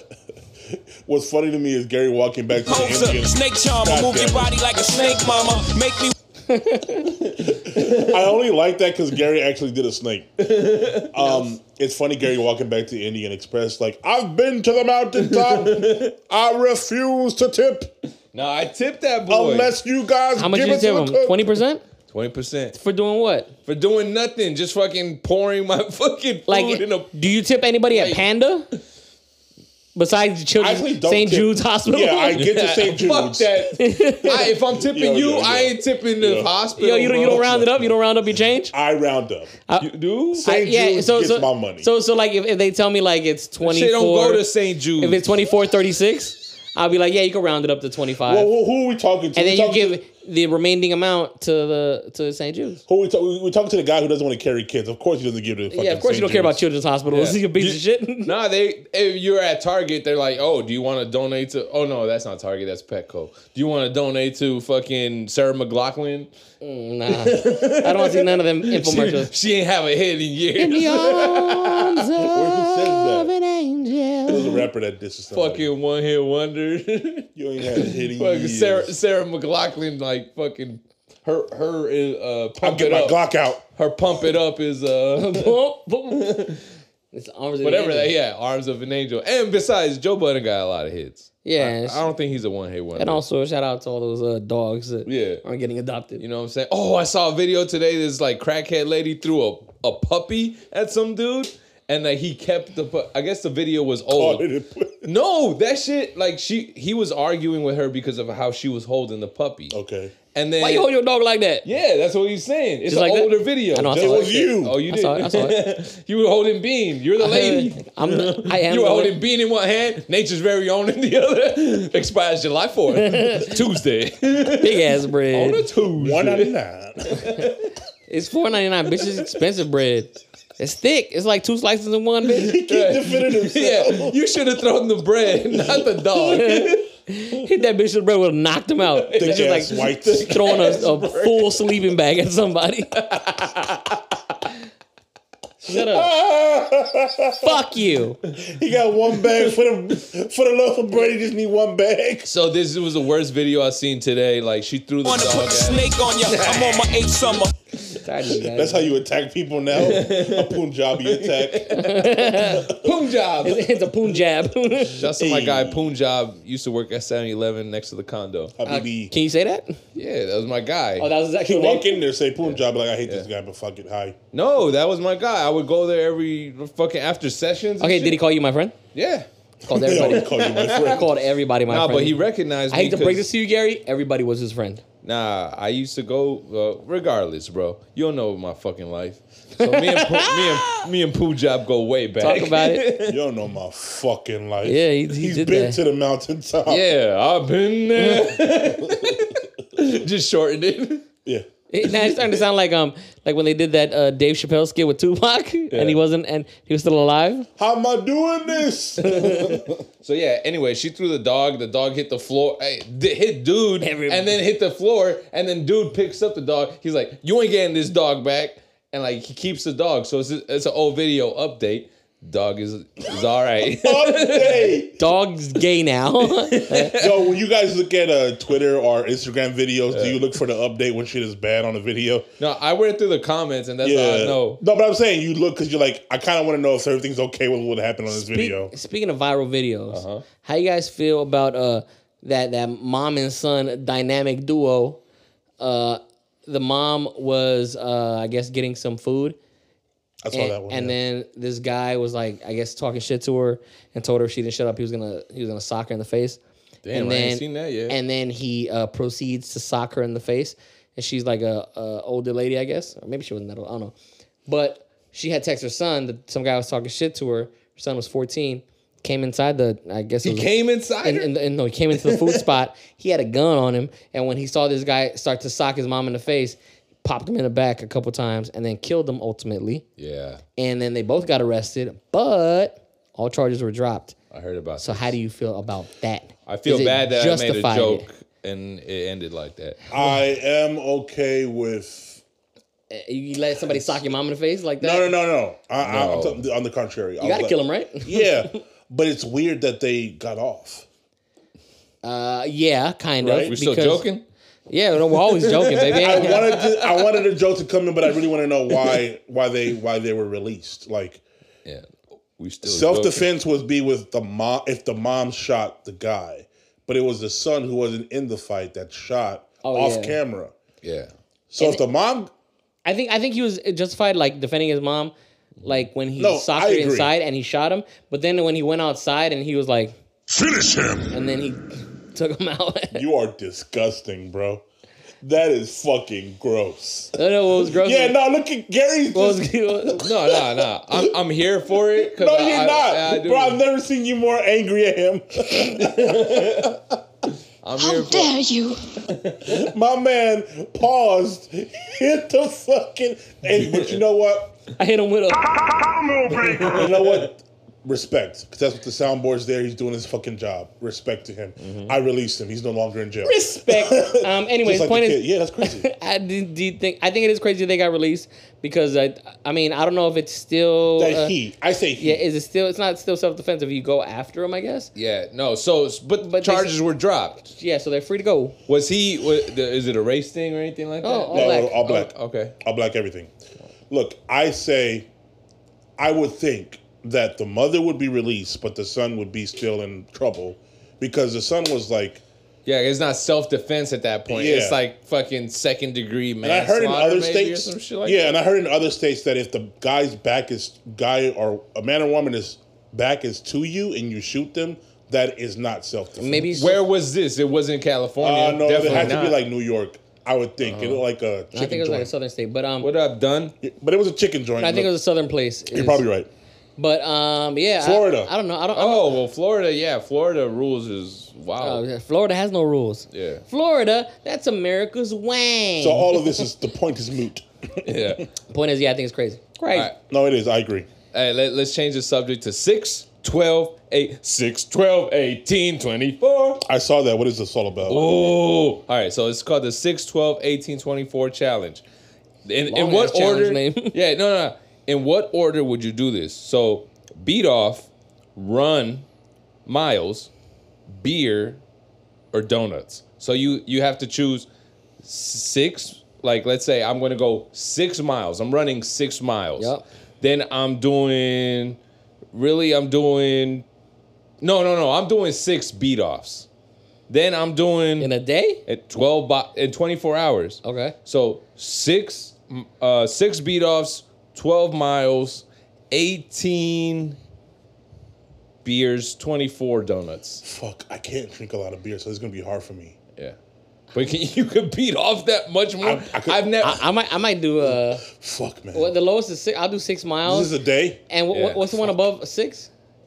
What's funny to me is Gary walking back to the Pose up, Indian. snake charmer, God move damn your it. body like a snake, mama. Make me I only like that because Gary actually did a snake. It's funny Gary walking back to the Indian Express like, I've been to the mountaintop. I refuse to tip No, I tipped that boy. unless you guys How much give did you it to tip the him? cook. 20%? 20% For doing what? for doing nothing, just fucking pouring my fucking food Like, in a. do you tip anybody at Like- Panda? Besides I Children's actually don't St. tip. Jude's Hospital? Yeah, I get to St. Jude's. Fuck that. If I'm tipping you, I ain't tipping the hospital. Yo, you don't bro. round it up? You don't round up your change? I round up. You do? St. Jude's gets my money. So like if they tell me like it's 24, Shit, don't go to St. Jude. if it's 24.36, I'll be like, yeah, you can round it up to 25. Well, who are we talking to? and We then you talking give the remaining amount to St. Jude's. Who we talking to the guy who doesn't want to carry kids. Of course he doesn't give to fucking Yeah, of course you St. don't care about Jude's. Children's Hospitals. Yeah. You piece of shit. Nah, if you're at Target, they're like, oh, do you want to donate to? Oh no, that's not Target, that's Petco. Do you want to donate to fucking Sarah McLachlan? Nah, I don't want to see none of them infomercials. She ain't have a hit in years. In the arms Who says of that? an angel. There's a rapper that disses somebody. Fucking one hit wonder. You ain't had a hit in Fucking years. Sarah McLachlan, like fucking her is I'll pump get it my up. Glock out. Her pump it up is It's arms of whatever an that. angel. Yeah, Arms of an Angel. And besides, Joe Budden got a lot of hits. Yeah, I don't think he's a one hit wonder. and also shout out to all those dogs that Yeah. aren't getting adopted. You know what I'm saying? Oh, I saw a video today. This like crackhead lady threw a puppy at some dude, and like he kept the. I guess the video was old. No, that shit. Like he was arguing with her because of how she was holding the puppy. Okay. And then Why you hold your dog like that? yeah, that's what he's saying. It's Just an like that? older video. I know, I Just saw It it. was you. Oh, you I did. saw it. You were holding Bean. You're the lady. I am. You were the holding one- Bean in one hand, Nature's Very Own in the other. Expires July 4th, Tuesday. big ass bread. On a Tuesday. $1.99. It's $4.99. Bitch, it's expensive bread. It's thick. It's like 2 slices in one, bitch. He keep defending himself. Yeah, you should have thrown the bread, not the dog. Hit that bitch with the bread would have knocked him out. It's Thick just ass like whites. throwing a full sleeping bag at somebody. Shut up. Fuck you. He got one bag for the loaf of bread. He just need one bag. So this was the worst video I seen today. Like she threw the wanna put dog the at snake on ya. I'm on my 8th summer. Tired of you guys. That's how you attack people now. A Punjabi attack. Punjab. It's a Punjab. That's my guy Punjab used to work at 7-Eleven next to the condo. Habibi. Can you say that? Yeah, that was my guy. Oh, that was You actually walk in there, say Punjabi, like I hate this guy, but fuck it, hi. No, that was my guy. I would go there every fucking after sessions. and Okay, shit. did he call you my friend? Yeah. Called They everybody. always call you my friend. Called everybody my Nah, friend. but he recognized I me. hate to break 'cause- this to you, Gary. Everybody was his friend. Nah, I used to go. Regardless, bro. You don't know my fucking life. So me and Pujab go way back. Talk about it. You don't know my fucking life. Yeah, he He's did been that. to the mountaintop. Yeah, I've been there. Just shortened it. Yeah. Now it's starting to sound like when they did that Dave Chappelle skit with Tupac and he was still alive. How am I doing this? So yeah. Anyway, she threw the dog. The dog hit the floor. Hit dude, and then hit the floor. And then dude picks up the dog. He's like, "You ain't getting this dog back." And like he keeps the dog. So it's an old video update. Dog is all right. Update. Dog's gay now. Yo, when you guys look at Twitter or Instagram videos, do you look for the update when shit is bad on the video? No, I went through the comments, and that's how I know. No, but I'm saying you look because you're like, I kind of want to know if everything's okay with what happened on this video. Speaking of viral videos, how you guys feel about that mom and son dynamic duo? The mom was, I guess, getting some food. I saw that one. And yeah. then this guy was like, I guess, talking shit to her and told her if she didn't shut up, he was gonna sock her in the face. Damn, and I then, ain't seen that yet. And then he proceeds to sock her in the face, and she's like a older lady, I guess, or maybe she wasn't that old. I don't know. But she had texted her son that some guy was talking shit to her. Her son was 14. Came inside the, I guess it He was came inside her? and no, he came into the food spot. He had a gun on him, and when he saw this guy start to sock his mom in the face, popped him in the back a couple times, and then killed him ultimately. Yeah, And then they both got arrested, but all charges were dropped. I heard about So this. how do you feel about that? I feel Is it bad that I made a justified? joke and it ended like that. I am okay with. You let somebody sock your mom in the face like that? No. I'm talking on the contrary. You gotta kill him, right? Yeah, but it's weird that they got off. Yeah, kind of. Right? We're still joking? Yeah, no, we're always joking, baby. I wanted the joke to come in, but I really want to know why they were released. Like, Yeah, we still self-defense would be with the mom if the mom shot the guy, but it was the son who wasn't in the fight that shot off camera. joking. Yeah. So if the mom, I think he was justified, like defending his mom, like when he No, socked I her agree. inside and he shot him. But then when he went outside and he was like, Finish him. and then he took him out. you are disgusting, bro. That is fucking gross. I don't know what was gross. Yeah, no, look at Gary's. What was, No. I'm here for it. No, you're not, I do. bro. I've never seen you more angry at him. I'm How here for dare you? My man paused, hit the fucking, but you know what? I hit him with a. You know what? Respect, because that's what the soundboard's there. He's doing his fucking job. Respect to him. I released him. He's no longer in jail. Respect. Anyways, Just like point the is, kid. Yeah, that's crazy. I think it is crazy they got released because I mean I don't know if it's still I say he. yeah, is it still? It's not still self defense if you go after him, I guess. Yeah, no. So, but But they charges were dropped. Yeah, so they're free to go. Was he? Is it a race thing or anything like that? Oh, all No, black. all black. Okay. All black everything. Look, I would think that the mother would be released, but the son would be still in trouble because the son was like, Yeah, it's not self-defense at that point. Yeah. It's like fucking second-degree and I heard manslaughter, in other maybe, or states, some shit like yeah, that. and I heard in other states that if the guy or a man or woman is back is to you and you shoot them, that is not self-defense. Maybe Where was this? It was in California. no, it Definitely had to not. be like New York. I would think it looked like a chicken I think it was like a joint, southern state, but What I've done? but it was a chicken joint. I think it was a southern place. You're probably right. But yeah, Florida. I don't know. Oh, well, Florida, yeah. Florida rules is wow. Yeah, Florida has no rules. Yeah. Florida, that's America's wang. So all of this is the point is moot. Yeah. Point is, yeah, I think it's crazy. Crazy. All right. No, it is. I agree. Hey, let's change the subject to 6, 12, 8, 6, 12, 18, 24. I saw that. What is this all about? Oh, all right. So it's called the 6, 12, 18, 24 challenge. In Long what ass challenge order? name. Yeah, no. In what order would you do this? So beat off, run, miles, beer, or donuts. So you have to choose 6. Like let's say I'm going to go 6 miles. I'm running 6 miles. Yep. Then I'm doing. I'm doing 6 beat offs. Then I'm doing In a day? at 24 hours. Okay. So 6 beat offs, 12 miles, 18 beers, 24 donuts. Fuck, I can't drink a lot of beer, so it's gonna be hard for me. Yeah. But you could beat off that much more. I've never. I might do Fuck, man. what the lowest is 6. I'll do 6 miles. This is a day. And Yeah. what's the one above 6?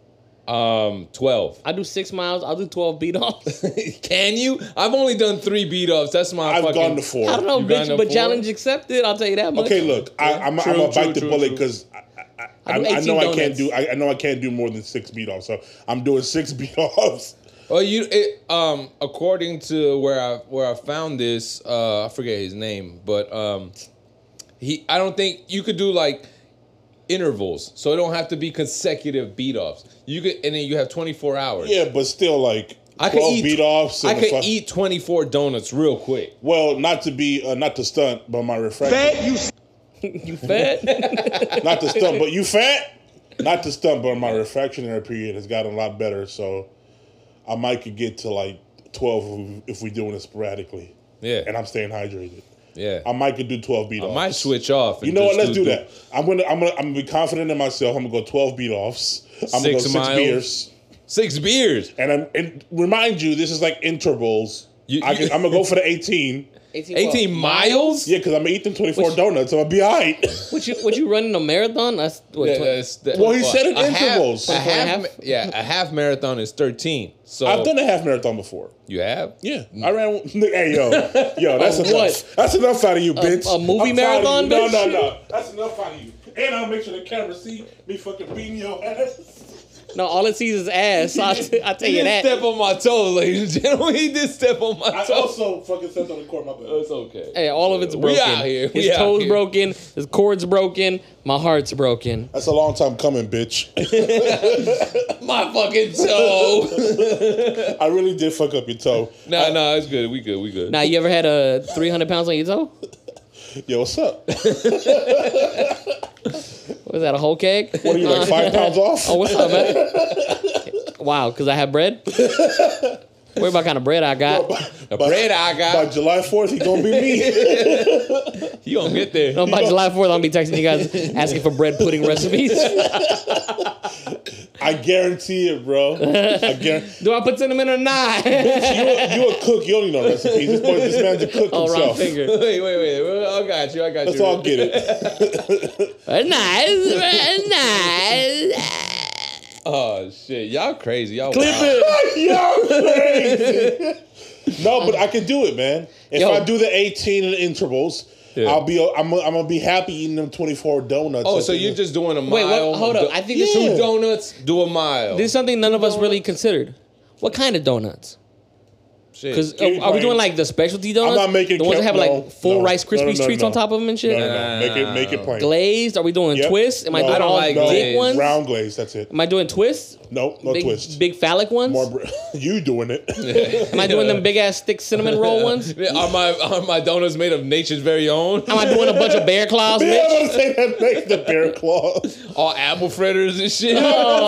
12. I do 6 miles. I'll do 12 beat offs. Can you? I've only done 3 beat offs. That's my I've fucking. gone to 4. I don't know, You got bitch, no but 4? challenge accepted. I'll tell you that much. Okay, look, I'm True, gonna bite the true, bullet true. because I do I 18 know I donuts. can't do. I know I can't do more than 6 beat offs. So I'm doing 6 beat offs. Well, according to where I found this, I forget his name, but I don't think you could do like intervals, so it don't have to be consecutive beat offs. You could, and then you have 24 hours. Yeah, but still, like I could 12 eat beat offs. I could eat 24 donuts real quick. Well, not to stunt, but my refraction. Fat, you You fat? Not to stunt, but you fat. Not to stunt, but my refractionary period has gotten a lot better. So I might could get to like 12 if we're doing it sporadically. Yeah, And I'm staying hydrated. yeah. I might could do 12 beat offs. I might switch off. And You know what? just Let's do that. I'm gonna be confident in myself. I'm gonna go 12 beat offs. I'm gonna go 6 6 miles. beers. 6 beers. And remind you, this is like intervals. I'm gonna go for the 18. 18 miles? Yeah, because I'm gonna eat them 24 donuts. So I'll be all right. What you running a marathon? That's what, Yeah, 20 Well, he said in a half- intervals. A half, half? a half marathon is 13. So I've done a half marathon before. You have? Yeah, I ran. Hey, yo, that's enough. what? That's enough out of you, bitch. a movie I'm proud of marathon, you. No, bitch? no. That's enough out of you. And I'll make sure the camera see me fucking beating your ass. No, all it sees is ass. So I tell He you did that. step on my toes, ladies and gentlemen. He did step on my I toes. also fucking stepped on the court. My bad. It's okay. Hey, all of it's We broken. out here. We His out toes here. broken. His cord's broken. My heart's broken. That's a long time coming, bitch. My fucking toe. I really did fuck up your toe. No, it's good. We good. Now, you ever had 300 pounds on your toe? Yo, what's up? Was that a whole keg? What are you, like 5 pounds off? Oh, what's up, man? Wow, because I have bread? Worry about kind of bread I got. The bread I By got, July 4th, he gonna be me. you gonna get there. No, by July 4th, I'll be texting you guys asking for bread pudding recipes. I guarantee it, bro. I guarantee. Do I put cinnamon or not? You a cook. You don't need no recipes. This man's a cook Oh, wrong himself. finger. Wait. I got you. Let's all get it. Very nice. Oh shit, y'all crazy. Y'all Clip wild. it. Yo, crazy. No, but I can do it, man. If Yo. I do the 18 in intervals, Yeah. I'm gonna be happy eating them 24 donuts. Oh, so you're just doing a mile? Wait, what? Hold up. I think this, Two donuts, do a mile. this is something none of us really considered. What kind of donuts? Shit. Because Give me are we doing plain. like the specialty donuts? not making the ones that have no, like full no, Rice Krispies no, treats no. on top of them and shit. No. Make it plain. Glazed? Are we doing Yep. twists? Am I No, doing I don't all like big glazed. ones? Round glaze. That's it. Am I doing twists? No big, twist. Big phallic ones? You doing it? Am I doing them big ass thick cinnamon roll ones? Are my donuts made of nature's very own? Am I doing a bunch of bear claws, Yeah, I'm bitch? gonna say that makes the bear claw. All apple fritters and shit.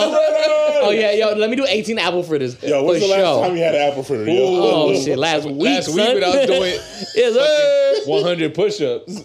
Oh yeah, yo, let me do 18 apple fritters. Yo, when's for the last show. time you had an apple fritter? Yo? Oh shit, last week. Last week, son. but I was doing Yes, sir. 100 push-ups.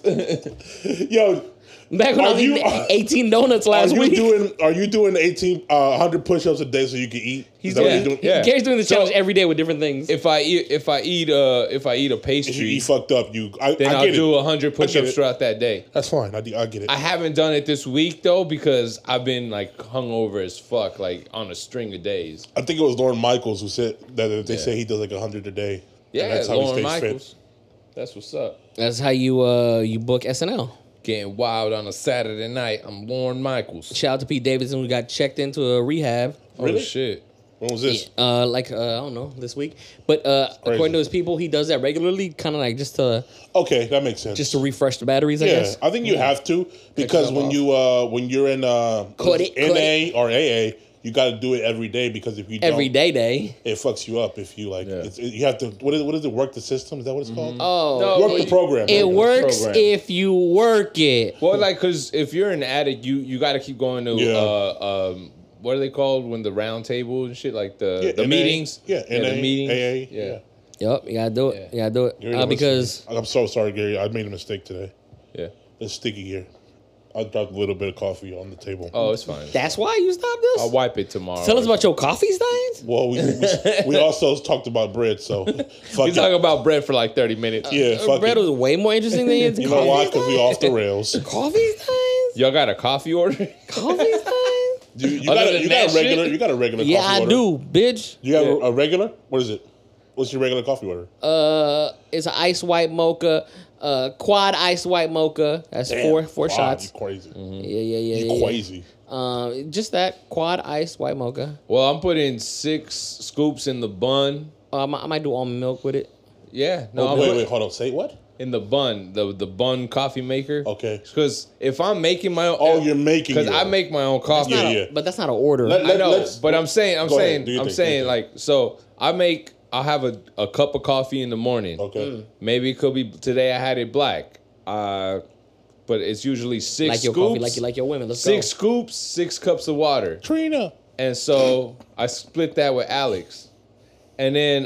Yo, Back when I was Are you- eating 18 donuts last week. Are you doing 100 push-ups a day so you can eat? He's Is that what doing. you're doing? Yeah. Gary's doing the So- challenge every day with different things. If I eat a If you pastry, eat fucked up, I then I'll get do it. 100 push-ups it. throughout that day. That's fine. I get it. I haven't done it this week though because I've been like hungover as fuck, like on a string of days. I think it was Lauren Michaels who said that they say he does like 100 a day. And Yeah, that's how he Lauren stays Michaels. fit. That's what's up. That's how you book SNL. Getting wild on a Saturday night. I'm Lauren Michaels. Shout out to Pete Davidson who got checked into a rehab. Really? Oh shit. When was this? I don't know, this week. But according to his people, he does that regularly, kind of like just to Okay, that makes sense. to refresh the batteries, I yeah, guess. I think you have to because them when you're in Cut it, NA or AA, you got to do it every day because if you don't, Every day. it fucks you up. If you like, Yeah. you have to. What is it? Work the system? Is that what it's called? Oh, No, Work the program. it Work works program. if you work it. Well, like, cause if you're an addict, you got to keep going to Yeah. what are they called when the round table and shit, like the NA. meetings? Yeah, NA, the meetings. AA. Yeah, Yep, you gotta do it. Yeah. You gotta do Gary, it. Because I'm so sorry, Gary. I made a mistake today. yeah. It's sticky here. I dropped a little bit of coffee on the table. Oh, it's fine. That's why you stopped this? I'll wipe it tomorrow. Tell us about your coffee stains? Well, we also talked about bread, so We fuck it. talk about bread for like 30 minutes. Yeah, fuck Bread it. was way more interesting than your You know why? Because we off the rails. Coffee stains? Y'all got a coffee order? Coffee stains? You Other got than a that regular. shit? You got a regular. Yeah, coffee I order. do, bitch. You got a regular? What is it? What's your regular coffee order? It's an ice white mocha, quad ice white mocha. That's Damn, four wow, shots. You crazy. Yeah. You crazy. Just that quad ice white mocha. Well, I'm putting 6 scoops in the bun. I might do almond milk with it. Yeah. No, Oh, I'm wait, hold on. Say what? in the bun, the bun coffee maker. Okay. Because if I'm making my own, Oh, you're making because your I own. make my own coffee. Yeah, yeah. But that's not an order. Let- I know, let's- but I'm saying, Go ahead. Do your I'm thing, saying do your like, so I'll have a cup of coffee in the morning. Okay. Maybe it could be today I had it black. But it's usually 6 like your scoops. coffee, like you like your women. Let's 6 go. scoops, 6 cups of water. Trina. And so I split that with Alex. And then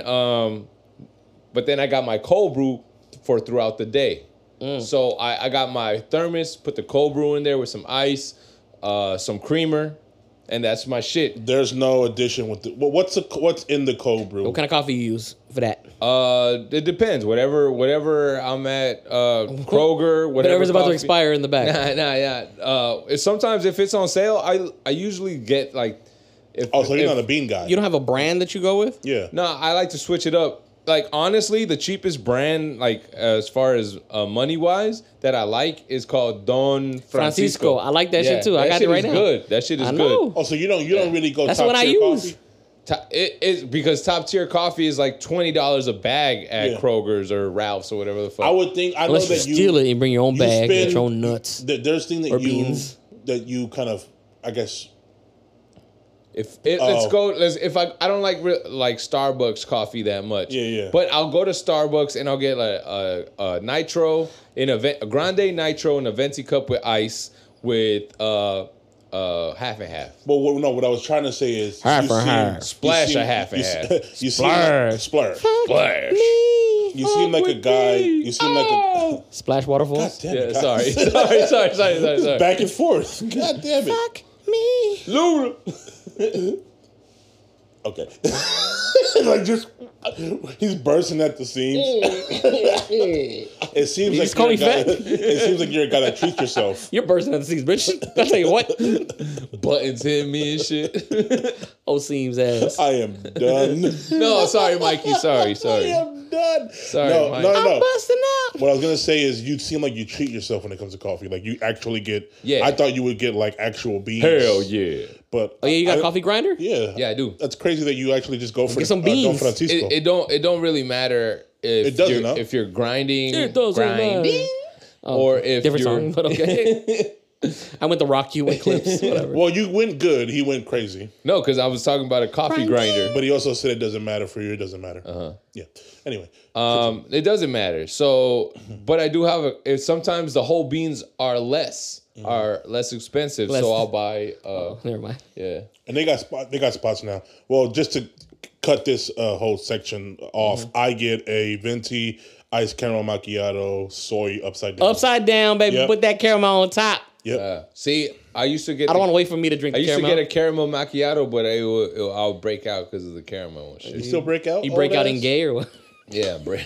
but then I got my cold brew for throughout the day. So I got my thermos, put the cold brew in there with some ice, some creamer, and that's my shit. There's no addition with the. Well, what's in the cold brew? What kind of coffee you use for that? It depends. Whatever I'm at, Kroger, Whatever's about to coffee- expire in the back. Yeah. Sometimes if it's on sale, I usually get like. Oh, so you're not a bean guy. You don't have a brand that you go with? Yeah. No, I like to switch it up. Like honestly, the cheapest brand, like as far as money wise, that I like is called Don Francisco. I like that shit too. I got it right now. Good. That shit is I good. know. Oh, so you don't really go That's top what I tier use. coffee? It is because top tier coffee is like $20 a bag at Yeah. Kroger's or Ralph's or whatever the fuck. I would think. I know Unless you that steal it and bring your own you bag, get spend- your own nuts. There's things that Or you beans. that you kind of, I guess. Let's go. If I don't like Starbucks coffee that much. Yeah. But I'll go to Starbucks and I'll get a nitro a grande nitro in a venti cup with ice with half and half. Well, what I was trying to say is Half you and seem- half. you Splash seem- a half and you half. se- You seem like, splash. Splash. You seem like a guy. You seem like a. Splash waterfalls? Damn Yeah, it, guys. sorry. Back and forth. God damn it. Fuck me. Luna. Okay. Like just he's bursting at the seams. It seems You like just call you're me a guy, fat? it seems like you're a guy that treats yourself. You're bursting at the seams, bitch. I'll tell you what. Buttons hitting me and shit. Oh, seams ass. I am done. No, sorry, Mikey. Sorry. I am done. Sorry, no, Mike. no, no, I'm no. busting out. What I was gonna say is you seem like you treat yourself when it comes to coffee. Like you actually get. Yeah. I thought you would get like actual beans. Hell yeah. But Oh, yeah, you got I- a coffee grinder? Yeah. Yeah, I do. That's crazy that you actually just go for Get some Don beans. Francisco. It don't really matter if It doesn't, you're, huh? if you're grinding, It doesn't matter. or if Different you're song, but okay. I went the Rock, you went Clips, whatever. Well, you went good. He went crazy. no, because I was talking about a coffee grinder. But he also said it doesn't matter for you. It doesn't matter. Yeah. Anyway. It doesn't matter. So, but I do have if sometimes the whole beans are less expensive, Less. so I'll buy. Never mind. Yeah. And they got spots now. Well, just to cut this whole section off, I get a venti iced caramel macchiato soy upside down. Upside down, baby. Yep. Put that caramel on top. Yep. See, I used to get. I don't want to wait for me to drink I the used caramel. to get a caramel macchiato, but I'll break out because of the caramel and You shit. still break out? You break old out ass? in gay or what? Yeah, bro.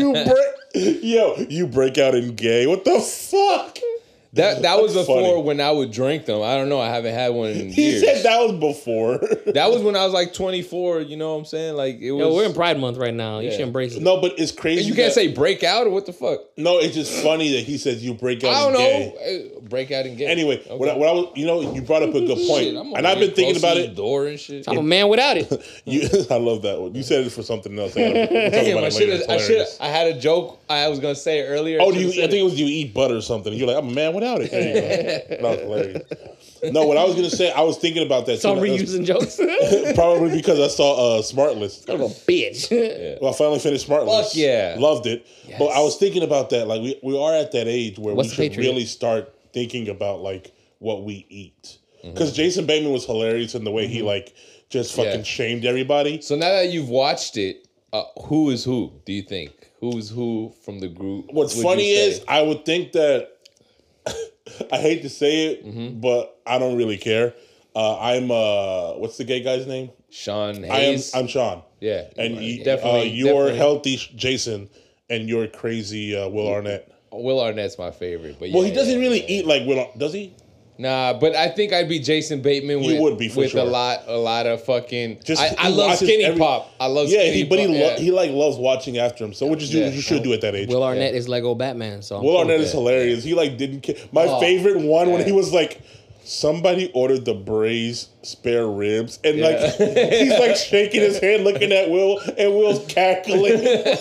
You break out in gay. What the fuck? That was That's before funny. when I would drink them. I don't know. I haven't had one in He years. said that was before. That was when I was like 24. You know what I'm saying? Like it was. Yo, we're in Pride Month right now. You Yeah. should embrace it. No, but it's crazy. You can't that- say break out or what the fuck? No, it's just funny that he says you break out I don't in know. gay. Break out and get. Anyway, Okay. what I was, you brought up a good point, Shit, I'm and I've been thinking about it. Door and shit. I'm a man without it. I love that one. You said it for something else. We'll talk Damn, about it later. It's hilarious. I had a joke. I was gonna say it earlier. Oh, should've I said think it was you eat butter or something. You're like, I'm a man without it. There you go. That was hilarious. No, what I was gonna say, I was thinking about that. So I'm too. reusing jokes. Probably because I saw Smartless. Son of a bitch. Well, I finally finished Smartless. Fuck yeah. Loved it. But I was thinking about that. Like we are at that age where What's we the should Patriot? really start thinking about like what we eat. Mm-hmm. Because Jason Bateman was hilarious in the way he like just fucking Yeah. shamed everybody. So now that you've watched it, who is who? Do you think who's who from the group? What's would funny you say? is I would think that I hate to say it, but I don't really care. I'm what's the gay guy's name? Sean Hayes. I'm Sean. Yeah, And definitely. you're definitely. healthy Jason, and you're crazy Will Arnett. Will Arnett's my favorite, but Well, he doesn't really eat like Will. Does he? Nah, but I think I'd be Jason Bateman with, You would be, for with sure. a lot of fucking. Just I he love watches Skinny Pop. I love Skinny but Pop. he like loves watching after him. So what you should do at that age. Will Arnett is Lego Batman. So I'm Will cool Arnett with is that. hilarious. He like didn't care. My favorite one when he was like, somebody ordered the braised spare ribs, and like he's like shaking his head, looking at Will, and Will's cackling.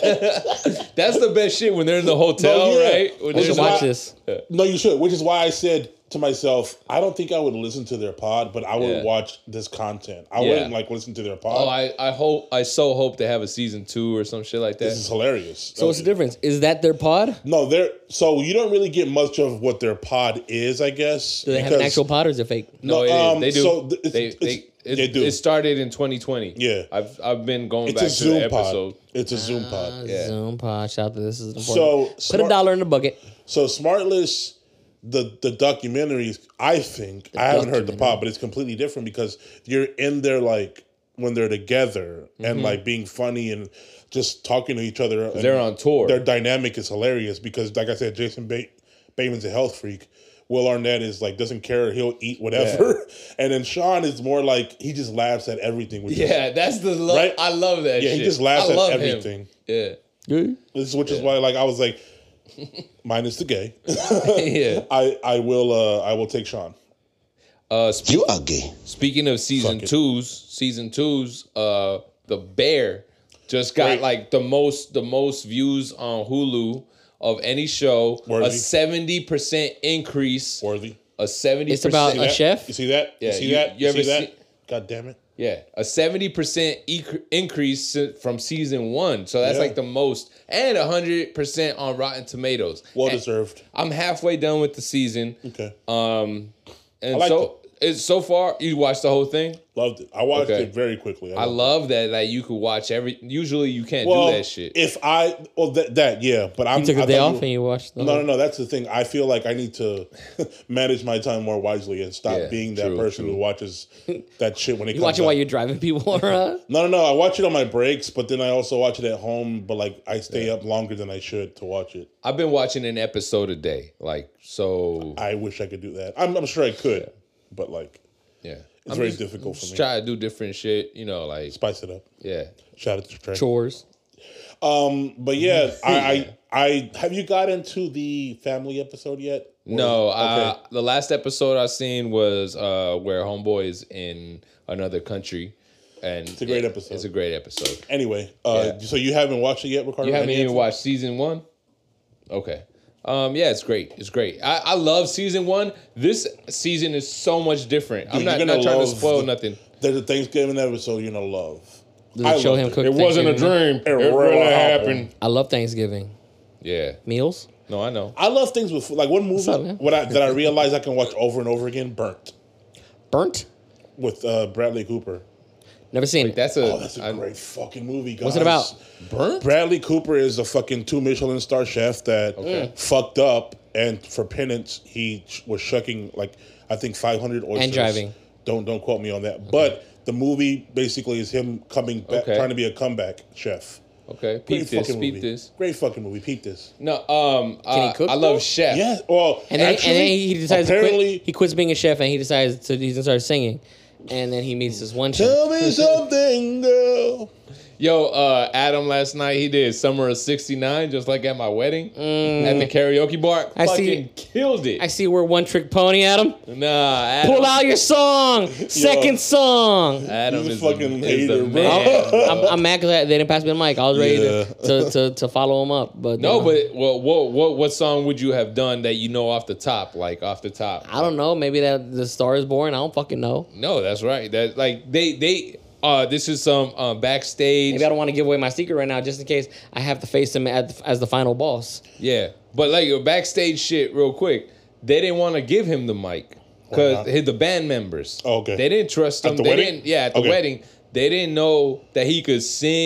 That's the best shit when they're in the hotel, No, yeah. right? When We they're should in the- watch this. No, you should. Which is why I said to myself, I don't think I would listen to their pod, but I would Yeah. watch this content. I Yeah. wouldn't like listen to their pod. Oh, I so hope they have a season 2 or some shit like that. This is hilarious. So what's the difference? Is that their pod? No, so you don't really get much of what their pod is, I guess. Do they have an actual pod or is it fake? No, they do. so they they do. It started in 2020. Yeah. I've been going It's back a to the Zoom episode. pod. It's a Zoom pod. Yeah. Zoom pod. Shout out to this is important. So Put $1 in the bucket. So Smartless, the documentaries, I think I haven't heard the pod, but it's completely different because you're in there like when they're together and like being funny and just talking to each other. And They're on tour. Their dynamic is hilarious because, like I said, Jason Bateman's a health freak. Will Arnett is like doesn't care. He'll eat whatever. And then Sean is more like he just laughs at everything. Which Yeah, that's the love. Right? I love that shit. He just laughs I at love him. everything. Yeah. Which is why like I was like, minus the gay. Yeah. I will take Sean. You are gay. Speaking of season Fuck it. twos, The Bear just got Great. like the most views on Hulu of any show. Worthy. A 70% increase. Worthy. A 70%. It's about See a that? chef? You see that? Yeah, You see you- that? you ever see that? see- God damn it. Yeah, a 70% increase from season 1. So that's Yeah. like the most, and 100% on Rotten Tomatoes. Well And deserved. I'm halfway done with the season. Okay. And liked so it's so far you watched the whole thing. Loved it. I watched Okay. it very quickly. I love that like you could watch usually you can't well, do that shit. that yeah, but I'm You took I a day thought off and you watched the No, that's the thing. I feel like I need to manage my time more wisely and stop Yeah, being that true, person true. who watches that shit when it You comes watch it while out. you're driving people around? No. I watch it on my breaks, but then I also watch it at home. But like I stay up longer than I should to watch it. I've been watching an episode a day. Like so I wish I could do that. I'm sure I could, but like yeah. it's very difficult for me. Try to do different shit, like Spice it up. yeah. Shout out to Trey. Chores. But yeah, I have you got into the family episode yet? No, Okay. the last episode I seen was where Homeboy is in another country, and it's a great episode. It's a great episode. Anyway, Yeah. so you haven't watched it yet, Ricardo? You haven't Any even info? watched season 1? Okay. Yeah, it's great. It's great. I love season 1. This season is so much different. I'm Dude, not you're gonna trying to love spoil the- nothing. There's a Thanksgiving episode you're gonna love. Does it show loved him it. cook It wasn't a Thanksgiving? dream. It It really really happened. happened. I love Thanksgiving. Yeah. Meals? No, I know. I love things with like one movie up, man? that I realize I can watch over and over again. Burnt Burnt? with Bradley Cooper. Never seen it. That's Oh, that's a great fucking movie, guys. What's it about? Burnt. Bradley Cooper is a fucking 2 Michelin star chef that fucked up, and for penance, he was shucking like I think 500 oysters. And driving. Don't quote me on that. But the movie basically is him coming back, Okay. trying to be a comeback chef. Okay. Great Peep this. fucking Peep movie. this. Great fucking movie. Peep this. No. Can he cook, I though? love Chef. Yeah. Well, And then, actually, and then he decides to apparently, quit. He quits being a chef and he decides to he's gonna start singing. And then he meets this one chef. Tell me something, girl. Yo, Adam last night he did Summer of '69, just like at my wedding at the karaoke bar. I Fucking see- killed it. I see we're one trick pony, Adam. Nah, Adam, Pull out your song. Second song. Adam He's a is fucking the hater, bro. man. I'm mad because they didn't pass me the mic. I was ready Yeah. to follow him up, but No, but what song would you have done that you know off the top, like off the top? I don't know. Maybe that the Star Is Born. I don't fucking know. No, that's right. That like they this is some backstage. Maybe I don't want to give away my secret right now, just in case I have to face him as the final boss. Yeah, but like your backstage shit, real quick. They didn't want to give him the mic because Why not? the band members. Oh, okay. They didn't trust him. At the They wedding? didn't. Yeah, at the Okay. wedding, they didn't know that he could sing,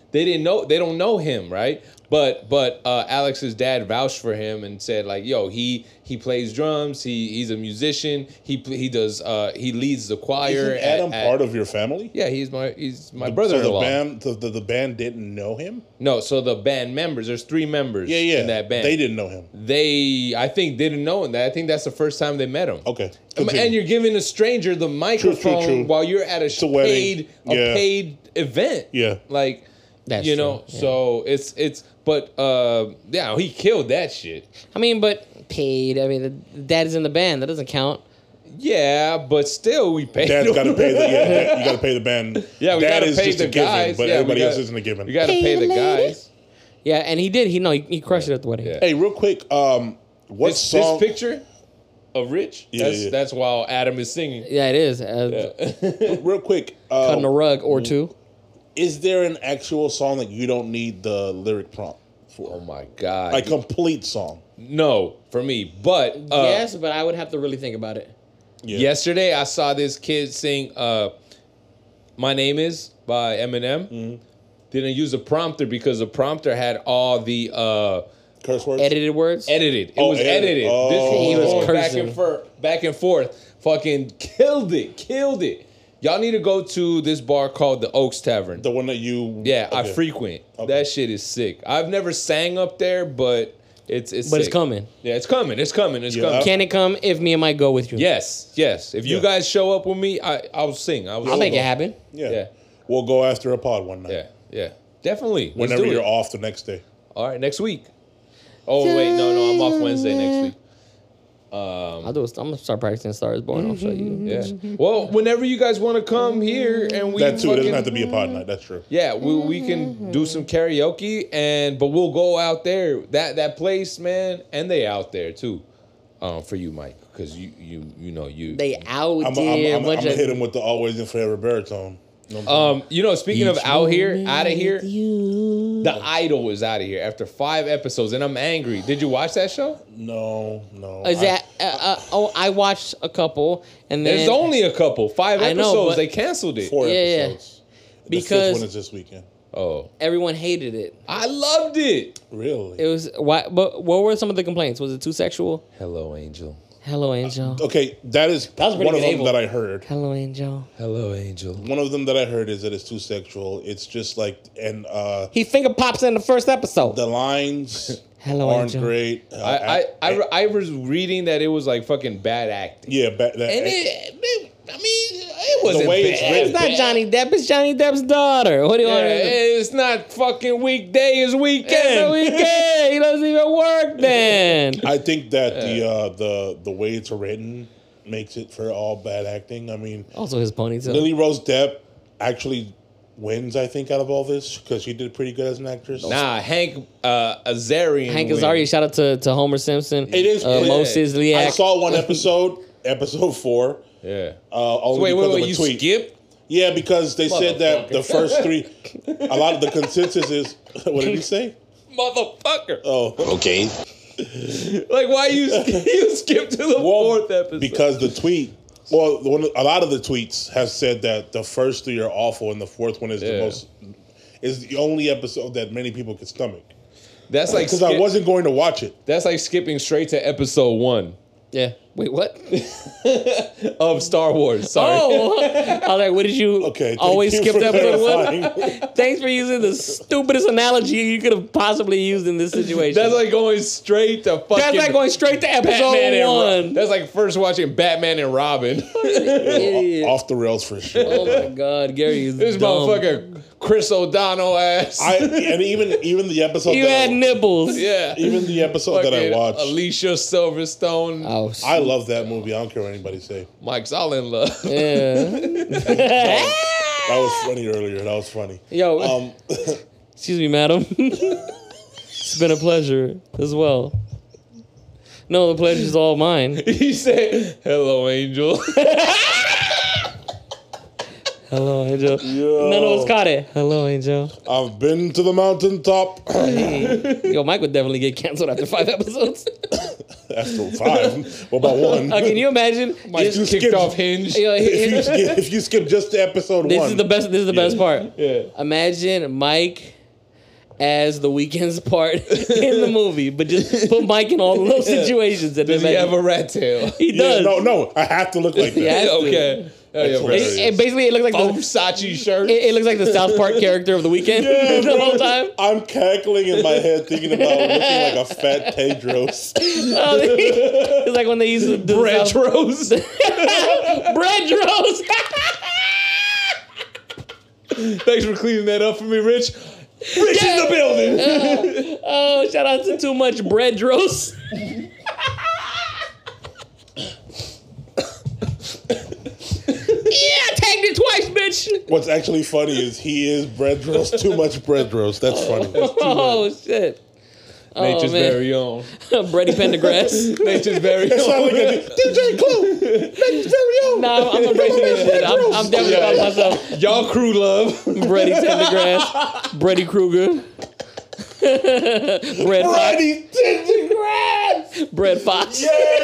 they don't know him, right? But Alex's dad vouched for him and said like, yo, he plays drums, he's a musician, he leads the choir. Isn't Adam part of your family? Yeah, he's my brother-in-law. So the band didn't know him? No, so the band members, there's 3 members in that band. They didn't know him. I think didn't know him. I think that's the first time they met him. Okay. And you're giving a stranger the microphone True. while you're at a paid event. Yeah. Like, That's you know, true, yeah. so but he killed that shit. I mean, but paid. I mean, the dad is in the band. That doesn't count. Yeah, but still we paid. Dad's him. got to pay you got to pay the band. Yeah, we Dad got to is pay just the a given, guys. but Yeah, everybody else isn't a given. You got to pay the guys. Yeah, and he did. He crushed it at the wedding. Yeah. Hey, real quick, what song? This picture of Rich? Yeah. That's while Adam is singing. Yeah, it is. Real quick, Cutting a rug or two. is there an actual song that you don't need the lyric prompt for? Oh my God. A complete song. No, for me. But Yes, but I would have to really think about it. Yeah. yesterday I saw this kid sing My Name Is by Eminem. Mm-hmm. Didn't use a prompter because the prompter had all the Curse words? Edited words. edited. It Oh, was edited. edited. Oh. This He he was was going cursing. back and forth. Fucking killed it. Y'all need to go to this bar called the Oaks Tavern. The one that you... Yeah, I okay. frequent. Okay. That shit is sick. I've never sang up there, but it's But sick. it's coming. Yeah, it's coming. It's coming. Yeah. Can it come if me and Mike go with you? Yes. If you Yeah. guys show up with me, I'll sing. I'll make it happen. Yeah. Yeah. We'll go after a pod one night. Yeah. Definitely. Let's Whenever do you're it. off the next day. All right, next week. Oh wait, no, I'm off Wednesday next week. I'm gonna start practicing Star is Born. I'll show you. Yeah. Well, whenever you guys want to come here and we That too. It doesn't fucking- have to be a pod night. That's true. Yeah, we can do some karaoke but we'll go out there. That place, man, and they out there too. For you, Mike, because you know you. They out I'm there. going to hit him with the always and forever baritone. You know what I'm saying? Speaking of out of here, The Idol is out of here after 5 episodes, and I'm angry. Did you watch that show? No. Is that? I watched a couple, and then There's only a couple. 5 I know, episodes. but- They canceled it. 4 yeah. episodes. The Because- 5th one is this weekend. Oh, everyone hated it. I loved it. Really? It was why? But what were some of the complaints? Was it too sexual? Hello, Angel. Hello, Angel. Okay, that was was pretty one of good, them Abel. that I heard. Hello, Angel. Hello, Angel. One of them that I heard is that it's too sexual. It's just like, and He finger pops in the first episode. the lines Hello, aren't Angel. great. I was reading that it was like fucking bad acting. Yeah, And it wasn't The way it's bad. written. It's not Johnny Depp. It's Johnny Depp's daughter. What do you want? It's not fucking weekday. It's It's a weekend. weekend. He doesn't even work then. I think that the way it's written makes it for all bad acting. I mean, Also, his ponytail. Lily Rose Depp actually wins, I think, out of all this because she did pretty good as an actress. Nah, Hank Azarian. Hank wins. Azaria, shout out to Homer Simpson. It is pretty- Moses I Liak. saw one episode 4. Yeah. Only Wait, because of a you tweet. skipped? Yeah, because they said that Motherfucker. the first 3, a lot of the consensus is. What did he say? Motherfucker. Oh, Okay. Like, why you skipped to the 4th episode? because the tweet. Well, a lot of the tweets have said that the first 3 are awful, and the 4th one is Yeah. the most. Is the only episode that many people could stomach. That's like Because I wasn't going to watch it. That's like skipping straight to episode 1 Yeah. Wait, what? of Star Wars. Sorry. Oh, I was like, what did you Okay, thank always you skip for to episode 1? clarifying. Thanks for using the stupidest analogy you could have possibly used in this situation. That's like going straight to fucking. That's like going straight to episode Batman and 1. That's like first watching Batman and Robin. Idiot. Off the rails for sure. Oh my God, Gary is This dumb. motherfucker Chris O'Donnell ass. And even the episode. You that had nipples. yeah. even the episode that I Fucking watched. Alicia Silverstone. Oh, I love that movie. I don't care what anybody say. Mike's all in love. yeah. That was funny earlier. That was funny. Yo, excuse me, madam. It's been a pleasure as well. No, the pleasure's all mine. He said, "Hello, Angel." Hello, Angel. None of us caught it. Hello, Angel. I've been to the mountaintop. Yo, Mike would definitely get canceled after 5 episodes. After 5. What about 1? Can you imagine? Mike you kicked skipped- off Hinge. Yo, if you skip just to episode 1. this is the best. This is the best part. Yeah. Imagine Mike as the Weeknd's part in the movie, but just put Mike in all those situations. And Does he have a rat tail? He does. No, I have to look like that. Yeah. Okay. Oh, yeah, Basically, it looks like the Versace shirt. it looks like the South Park character of the Weeknd the whole time. I'm cackling in my head thinking about looking like a fat Tedros. It's like when they used to do Bread South- roast. bread roast. Thanks for cleaning that up for me, Rich. Rich in the building. Oh, shout out to Too Much Bread roast. Yeah, I tagged it twice, bitch. What's actually funny is he is bread roast, too much bread roast. That's funny. Oh shit. Nature's man. very own. Brady Pendergrass. Nature's very It sounds own. like a DJ Clue. Nature's very own. Nah, I'm embracing this shit. I'm definitely calling myself Y'all crew love. Brady Pendergrass, Brady Krueger, Brad Fox, Brady Tendergrass. Brad Fox.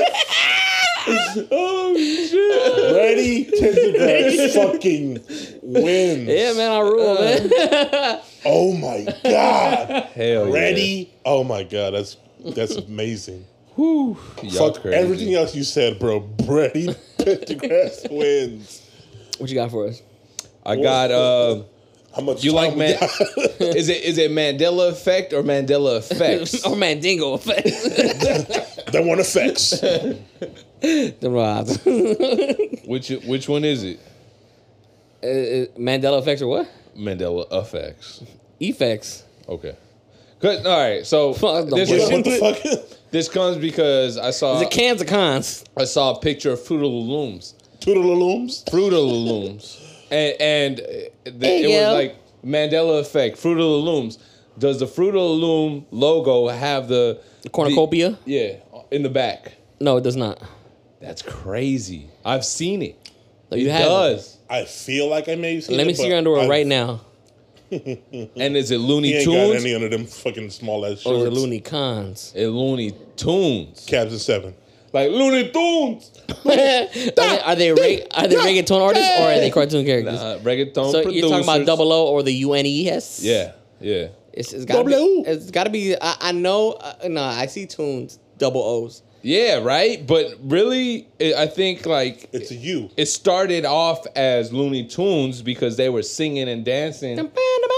Oh shit. Brady Tendergrass fucking wins. Yeah, man, I rule, man. Oh my God. Hell yeah. Ready? Oh my God, that's amazing. Y'all Fuck crazy. everything else you said, bro. Brady Pendergrass wins. What you got for us? I got How much you time like we man? got? Is it Mandela effect or Mandela effects? Or Mandingo effect. That one effects. The rods. Which one is it? Mandela effects or what? Mandela effects. Effects. Okay. Good. All right. So Fuck the this, bullshit. What the fuck? this comes because I Is saw it cans or cons? a picture of Fruit of the Looms. Toodalooms? Fruit of the Looms. And it yo. was like Mandela effect. Fruit of the Looms. Does the Fruit of the Loom logo have the Cornucopia? Yeah, in the back. No, it does not. That's crazy. I've seen it. No, you It haven't. does. I feel like I may have seen Let me it, see but your underwear I- right now. And is it He Looney ain't got Tunes? any under them fucking small ass Or shorts. the Looney Cons. It Looney Tunes. Cabs at 7. Like Looney Tunes. Are they reggaeton artists or are they cartoon characters? Reggaeton So producers. you're talking about Double O or the UNES? Yeah, yeah. It's gotta Double O. be. It's gotta be. I know. No, I see tunes. Double O's. Yeah, right? But really, I think like It's a U. it started off as Looney Tunes because they were singing and dancing. Yeah.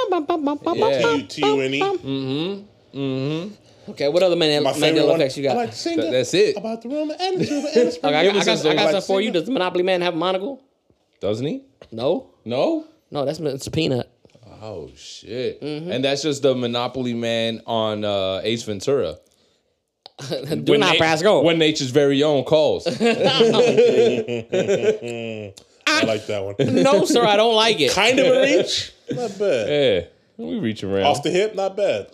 T-U-N-E. Okay, what other My favorite Mandela one. effects you I got? like to sing it That's it. about the room and the tube and the spring. Okay, I Give got us some some like for you. singer. Does the Monopoly Man have a monocle? Doesn't he? No. No? No, that's Mr. Peanut. Oh shit. And that's just the Monopoly Man on Ace Ventura. Do not pass go. When nature's very own calls. I like that one. No, sir, I don't like it. Kind of a reach. Not bad. Yeah. We reach around. Off the hip, not bad.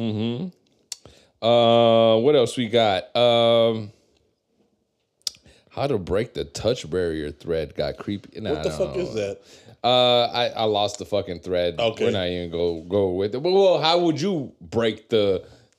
What else we got? How to break the touch barrier thread got creepy. Nah, What the fuck is that? I lost the fucking thread. Okay. We're not even go with it. Well, how would you break the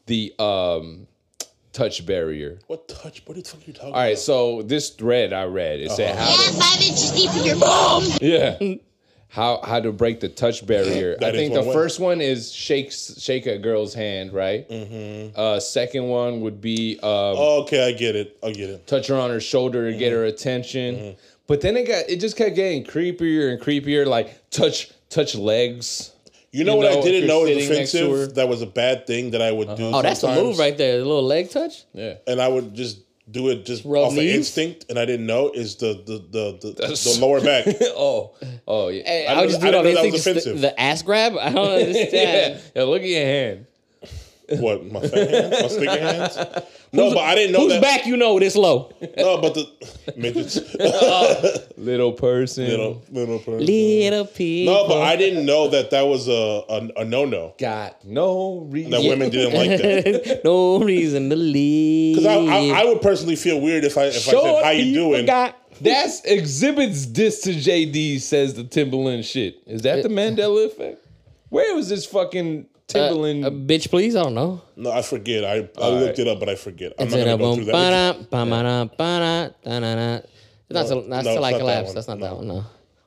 touch barrier? What touch? What the fuck are you talking All right, about? so this thread I read, it said how to, 5 inches deep in your bum. yeah. How to break the touch barrier. That I think is the one way. first one is shake a girl's hand, right? Mm-hmm. Second one would be Okay, I get it. touch her on her shoulder to get her attention. But then it just kept getting creepier and creepier, like touch legs. You know You what know, I if didn't you're know was sitting next to her. offensive? That was a bad thing that I would do. Oh, that's a sometimes. move right there. The little leg touch. Yeah. And I would just do it just Rub off of knees? instinct, and I didn't know is the lower back. Oh yeah. Hey, I I would just do it didn't on know that instinct. was just offensive. the ass grab. I don't understand. Yeah, look at your hand. What, my fat hands? My sticky hands? No, but I didn't know Whose that. back you know this low? No, but the midgets. Little person. little person. Little people. No, but I didn't know that was a no-no. Got no reason. That women didn't like that. No reason to leave. Because I would personally feel weird if I said, how you doing? That's exhibits diss to JD, says the Timberland shit. Is that the Mandela effect? Where was this fucking Timberland? Bitch, please. I don't know. No, I forget. I looked it up, but I forget. I'm It's not going to go through that. It's not to like it's a not lapse. that That's not that one. No.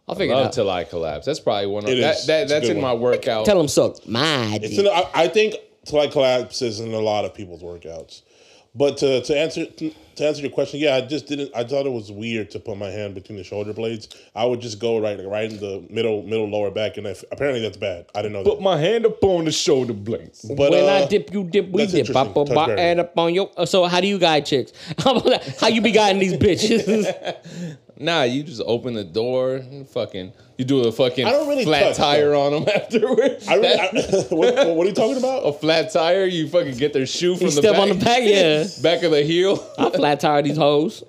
I'll figure it Love out. Till I Collapse. That's probably one of It is. that's It's a good in my one. workout. Tell them suck my It's dick. I think Till I Collapse is in a lot of people's workouts. But to answer your question, yeah, I just didn't. I thought it was weird to put my hand between the shoulder blades. I would just go right in the middle lower back, and apparently that's bad. I didn't know Put that. my hand up on the shoulder blades. But When I dip, you dip, we that's dip. I interesting. put my Touchberry. hand up on your. So how do you guide chicks? How you be guiding these bitches? Nah, you just open the door and fucking. You do a fucking I don't really flat touch, tire though. on them afterwards. what are you talking about? A flat tire, you fucking get their shoe from You the step back. on the back, yeah. Back of the heel. I flat tire these hoes.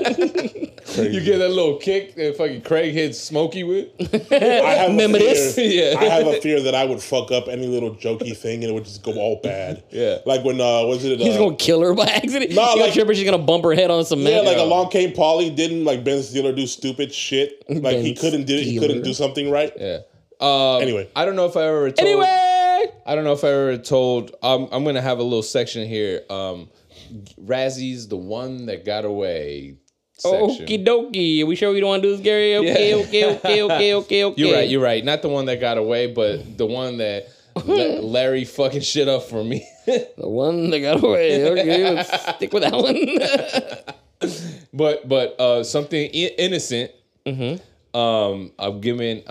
You get that little kick that fucking Craig hits Smokey with. I have Remember a fear, this? Yeah. I have a fear that I would fuck up any little jokey thing and it would just go all bad. Yeah. Like when was it? He's gonna kill her by accident. No, You gonna like- trip her, she's gonna bump her head on some Yeah, man. like Along Came Polly. Didn't like Ben Stiller do stupid shit? Like he Ben couldn't Stiller. do something right. Yeah. Anyway, I don't know if I ever told. Anyway, I don't know if I ever told. I'm gonna have a little section here. Razzie's the one that got away. Section. okie dokie. We sure we don't want to do this, Gary? Okay, Yeah. okay. You're right. Not the one that got away, but the one that Larry fucking shit up for me. The one that got away. Okay, let's stick with that one. but something innocent. Mm-hmm. I'm giving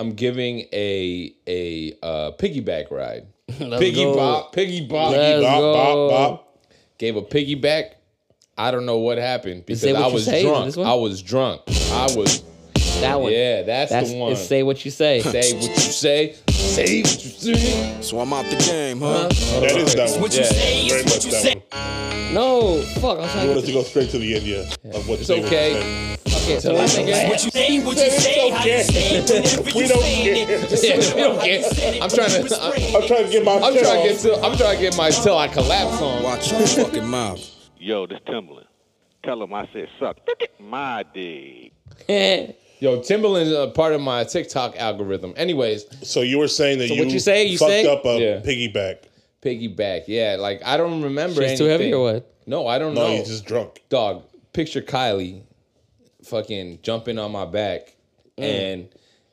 a piggyback ride. Let's Piggy go. bop. Let's bop, go. bop, bop. Gave a piggyback. I don't know what happened because Say What I You was Say, is drunk. this one? I was drunk. That one. Yeah, that's the one. It's say what you say. Say what you say. Say what you say. So I'm out the game, huh? That is that one. What you say Very is much what you that say. one. No, fuck. I was You want us like, to go straight to the end, of what It's they were okay. saying. okay, so what you say? What you say, what you say, how you say it, whenever We you don't say care. it. Just Yeah, we whenever don't I care. said it, I'm trying to- whispering I'm trying to get my I'm shit trying off. to get my Till I Collapse on. Watch your fucking mouth. Yo, this Timberland. Tell him I said suck my dick. Yo, Timberland's a part of my TikTok algorithm. Anyways, So you were saying that So you what you say? You fucked say? up a Yeah. piggyback. piggyback. Yeah, like I don't remember She's anything. too heavy or what? No, I don't No, know. he's just drunk. Dog, picture Kylie fucking jumping on my back and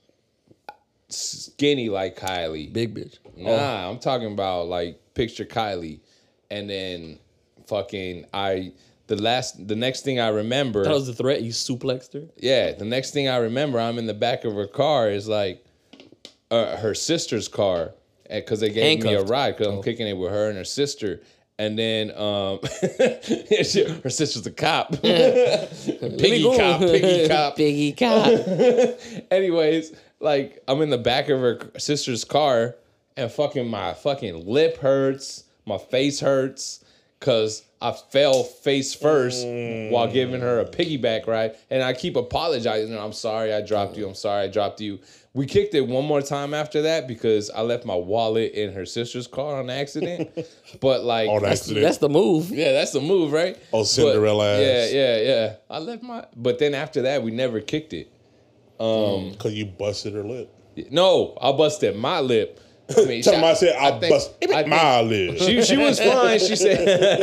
skinny like Kylie. Big bitch. Nah, I'm talking about like picture Kylie and then fucking the next thing I remember. That was the threat. You suplexed her. Yeah, the next thing I remember, I'm in the back of her car is like her sister's car because they gave me a Handcuffed. ride because I'm kicking it with her and her sister. And then her sister's a cop. Piggy cop. Piggy cop. Anyways, like I'm in the back of her sister's car and my fucking lip hurts, my face hurts because I fell face first while giving her a piggyback ride. And I keep apologizing. I'm sorry I dropped you. I'm sorry I dropped you. We kicked it one more time after that because I left my wallet in her sister's car on accident. But like, On accident. That's the move. yeah, that's the move, right? Oh, Cinderella But, ass. Yeah. I left but then after that, we never kicked it. Because you busted her lip. No, I busted my lip. I mean, Tell him I said I think- busted I think- my lip. She was fine. She said,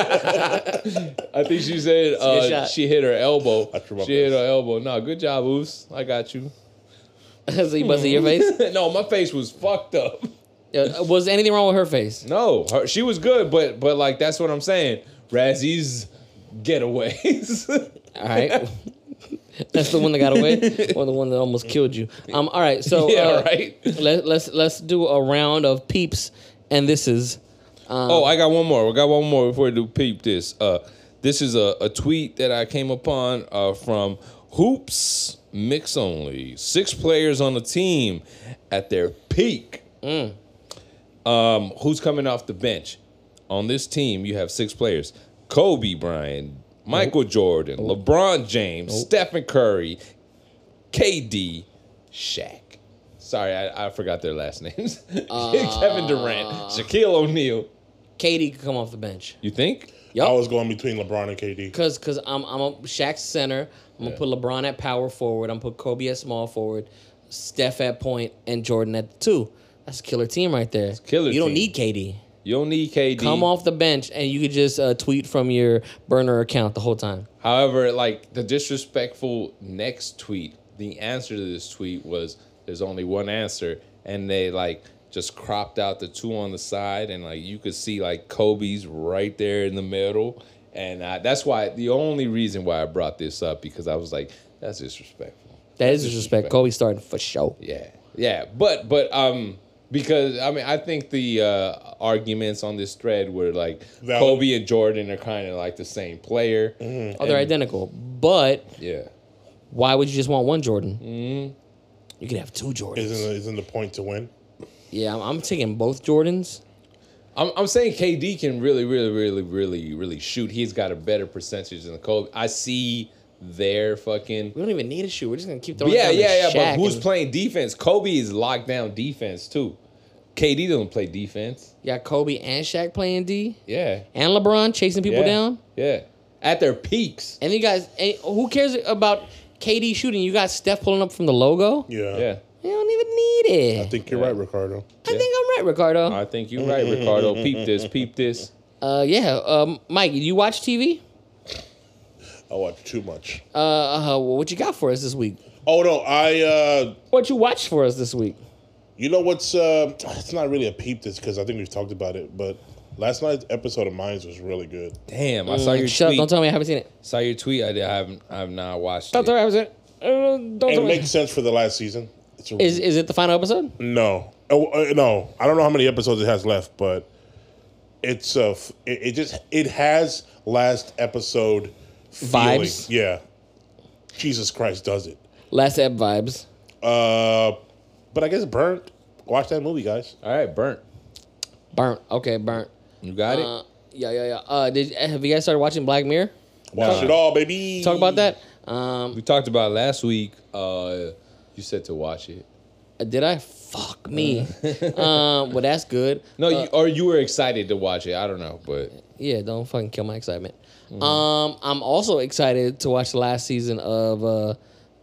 I think she said Good shot. she hit her elbow. I threw my She hit face. her elbow. No, good job, Oos. I got you. So you busted your face? No, my face was fucked up. Was anything wrong with her face? No, she was good, but like that's what I'm saying. Razzie's getaways. All right. That's the one that got away, or the one that almost killed you. All right. So Yeah, right. Let's do a round of peeps, and this is Oh, I got one more. We got one more before we do peep this. This is a tweet that I came upon from Hoops Mix Only. 6 players on the team at their peak. Who's coming off the bench? On this team, you have 6 players. Kobe Bryant, Michael Jordan, LeBron James, Stephen Curry, KD, Shaq. Sorry, I forgot their last names. Kevin Durant, Shaquille O'Neal. Katie could come off the bench. You think? Yup. I was going between LeBron and KD. Cause I'm a Shaq's center. I'm gonna put LeBron at power forward. I'm gonna put Kobe at small forward, Steph at point, and Jordan at 2. That's a killer team right there. Killer You don't team. need KD. You don't need KD. Come off the bench and you could just tweet from your burner account the whole time. However, like the disrespectful next tweet the answer to this tweet was there's only one answer, and they like just cropped out the two on the side, and like you could see like Kobe's right there in the middle, and that's why the only reason why I brought this up, because I was like, that's disrespectful. That is disrespect. Kobe started for sure. Yeah, but because I mean I think the arguments on this thread were like Kobe and Jordan are kind of like the same player. Mm-hmm. Oh, they're identical, but yeah. Why would you just want one Jordan? Mm-hmm. You could have two Jordans. Isn't the point to win? Yeah, I'm taking both Jordans. I'm saying KD can really shoot. He's got a better percentage than Kobe. I see their fucking. We don't even need a shoot. We're just gonna keep throwing. Yeah. But who's playing defense? Kobe is locked down defense too. KD doesn't play defense. You got Kobe and Shaq playing D. Yeah. And LeBron chasing people down. Yeah. At their peaks. And you guys, who cares about KD shooting? You got Steph pulling up from the logo. Yeah. You don't even need it. I think you're right, Ricardo. I think I'm right, Ricardo. I think you're right, Ricardo. Peep this. Mike, you watch TV? I watch too much. What you got for us this week? Oh no, What you watched for us this week? You know what's? It's not really a peep this because I think we've talked about it, but last night's episode of Minds was really good. Damn, I saw your Shut tweet. up, don't tell me I haven't seen it. Saw your tweet. I have not watched Don't it. tell me I haven't seen it. Don't It tell me. makes sense for the last season. Is it the final episode? No. No. I don't know how many episodes it has left, but it's it has last episode feeling. Vibes? Yeah. Jesus Christ does it. Last ep vibes. But I guess Burnt. Watch that movie, guys. All right, Burnt. Okay, burnt. You got it? Yeah. Have you guys started watching Black Mirror? Watch it all, baby. Talk about that. We talked about it last week. You said to watch it. Did I? Fuck me. Well, that's good. No, you were excited to watch it. I don't know, but Yeah, don't fucking kill my excitement. I'm also excited to watch the last season of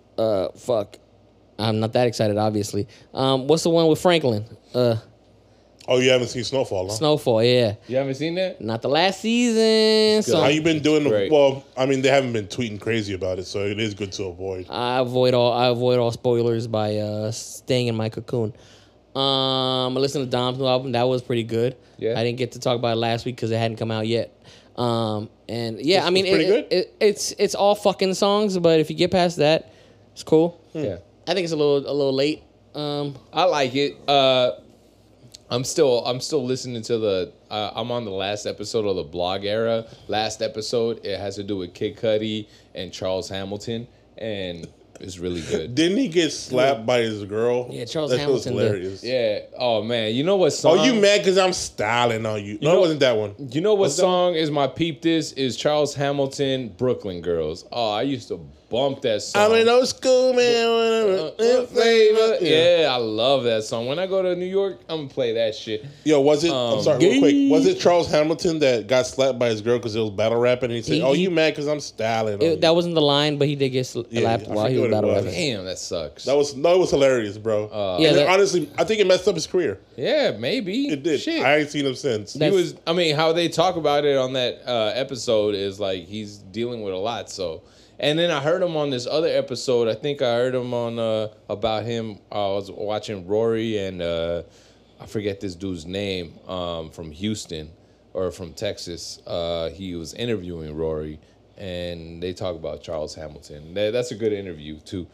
I'm not that excited, obviously. What's the one with Franklin? Oh, you haven't seen Snowfall, huh? Snowfall, yeah. you haven't seen that? Not the last season. So How you been doing? Great. Well, I mean, they haven't been tweeting crazy about it, so it is good to avoid. I avoid all spoilers by staying in my cocoon. I listened to Dom's new album. That was pretty good. Yeah. I didn't get to talk about it last week because it hadn't come out yet. And yeah, I mean, pretty good? It's all fucking songs, but if you get past that, it's cool. Yeah. I think it's a little late. I like it. I'm still listening to the. I'm on the last episode of the Blog Era. Last episode, it has to do with Kid Cudi and Charles Hamilton, and it's really good. Didn't he get slapped by his girl? Yeah, Charles That was Hamilton, hilarious. Yeah. Oh man, you know what song? Oh, you mad because I'm styling on you? No, know- it wasn't that one. You know what song is my peep? This is Charles Hamilton, Brooklyn Girls. Oh, I used to bump that song. I'm in old school, man. Flavor. Yeah, I love that song. When I go to New York, I'm gonna play that shit. Yo, was it? I'm sorry, real quick. Was it Charles Hamilton that got slapped by his girl because it was battle rapping? And he said, "Oh, you mad because I'm styling on you?" That wasn't the line, but he did get slapped I while he forget was what it battle was. rapping. Damn, that sucks. It was hilarious, bro. Yeah, And that- honestly, I think it messed up his career. Yeah, maybe It did. Shit. I ain't seen him since. He was. I mean, how they talk about it on that episode is like he's dealing with a lot. So, and then I heard him on this other episode. I think I heard him on about him. I was watching Rory and I forget this dude's name from Houston or from Texas. He was interviewing Rory, and they talk about Charles Hamilton. That's a good interview too.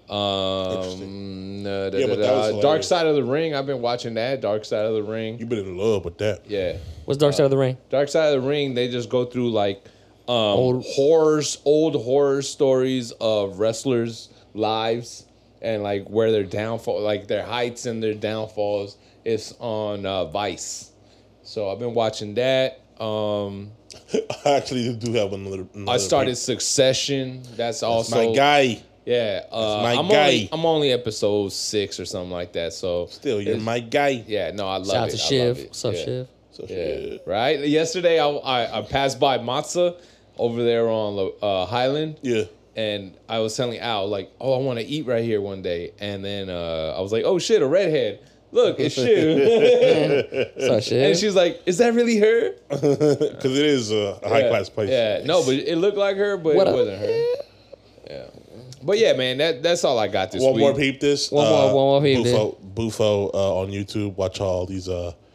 Yeah, but that was Dark hilarious. Side of the Ring. I've been watching that. Dark Side of the Ring. You've been in love with that. Yeah. What's Dark Side of the Ring? Dark Side of the Ring, they just go through like old horror stories of wrestlers' lives and like where their downfall, like their heights and their downfalls. It's on Vice. So I've been watching that. I actually do have another I started Succession. That's also my guy. Yeah, my I'm guy. I'm only episode 6 or something like that. So Still, you're it's- my guy. Yeah, no, I love Shout out it. to I Shiv. love it. What's up, Yeah. Shiv? So Yeah, shit. right. Yesterday, I passed by Matzah over there on Highland, Yeah. and I was telling Al like, "Oh, I want to eat right here one day." And then I was like, "Oh shit, a redhead! Look, it's Shiv." What's up, Shiv? And she's like, "Is that really her?" Because it is a high class place. Yeah, no, but it looked like her, but What it up? wasn't her. Yeah, But yeah, man, that's all I got this One week. more peep this. One more peep this. Bufo on YouTube. Watch all these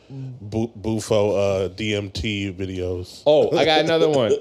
Bufo DMT videos. Oh, I got another one.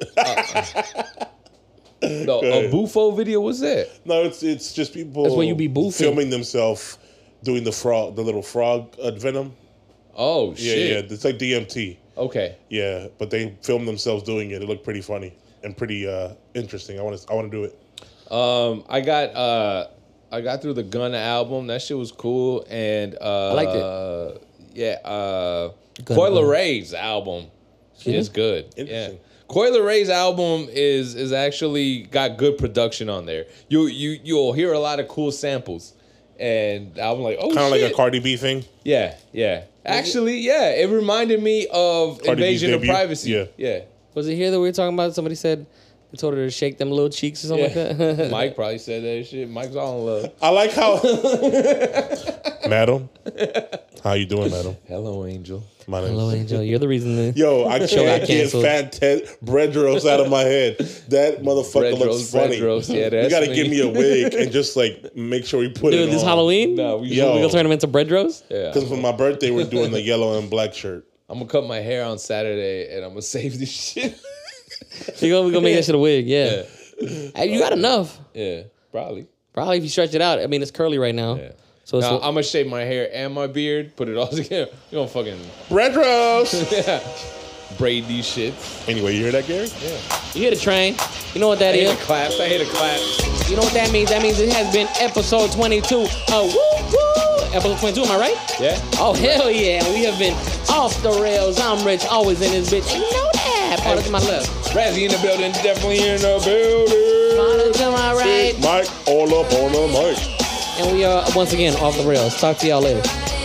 A Bufo video? What's that? No, it's just people. That's where you be boofing. Filming themselves doing the little frog venom. Oh shit! Yeah. It's like DMT. Okay. Yeah, but they filmed themselves doing it. It looked pretty funny and pretty interesting. I want to do it. I got through the Gunna album. That shit was cool, and I liked it. Yeah, Coi Leray's album is good. Interesting. Yeah. Coi Leray's album is actually got good production on there. You'll hear a lot of cool samples, and I'm like, oh, Kind of shit. like a Cardi B thing. Yeah. Actually, yeah, it reminded me of Cardi B's Invasion of debut? Privacy. Yeah. Was it here that we were talking about? Somebody said they told her to shake them little cheeks or something like that. Mike probably said that shit. Mike's all in love. I like how, Madam, how you doing, Madam? Hello, Angel. My name Hello, is. Angel. You're the reason. Yo, I Show got can't get canceled. Fat Ted Breadros out of my head. That motherfucker looks funny. Breadros, yeah, You that's gotta me. give me a wig and just like make sure we put it Dude, on. this Halloween? No, we gonna turn them into bread roast? Yeah. Because for my birthday, we're doing the yellow and black shirt. I'm gonna cut my hair on Saturday and I'm gonna save this shit. We're gonna make that shit a wig, yeah. Hey, you got enough. Yeah, probably. Probably if you stretch it out. I mean, it's curly right now. Yeah. So it's Now, I'm gonna shave my hair and my beard, put it all together. You gonna fucking Breadros! braid these shits. Anyway, you hear that, Gary? you hear the train. You know what that I is? hate a claps. I hate a clap. You know what that means? That means it has been episode 22. Woo woo! Episode 22, am I right? Yeah. Oh, hell yeah. We have been off the rails. I'm Rich, always in this bitch. You know that. Part to my left. Razzie in the building, definitely in the building. Part to my right. Mike, all up on the mic. And we are, once again, off the rails. Talk to y'all later.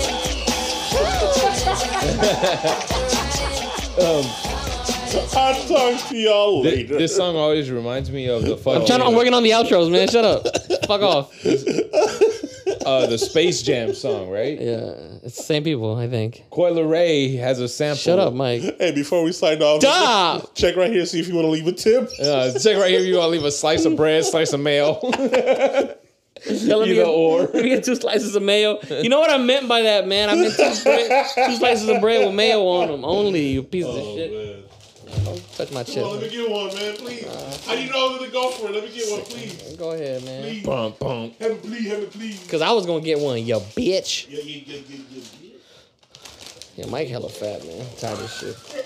I'll talk to y'all later. This song always reminds me of the fucking. I'm working on the outros, man. Shut up. Fuck off. The Space Jam song, right? Yeah, it's the same people, I think. Coi Leray has a sample. Shut up, Mike. Hey, before we sign off, Stop! check right here, see if you want to leave a tip. Check right here if you want to leave a slice of bread, slice of mayo. Either or. Let me get 2 slices of mayo. You know what I meant by that, man? I meant 2 slices of bread with mayo on them only, you piece of shit. Man. Don't touch my chest. Come on, let me get one, man, please. How you know I was going to go for it? Let me get one, please. Go ahead, man. Please. Bum, bum. Have me, please. Because I was going to get one, you bitch. Yeah. Yeah, Mike hella fat, man. I'm tired of this shit.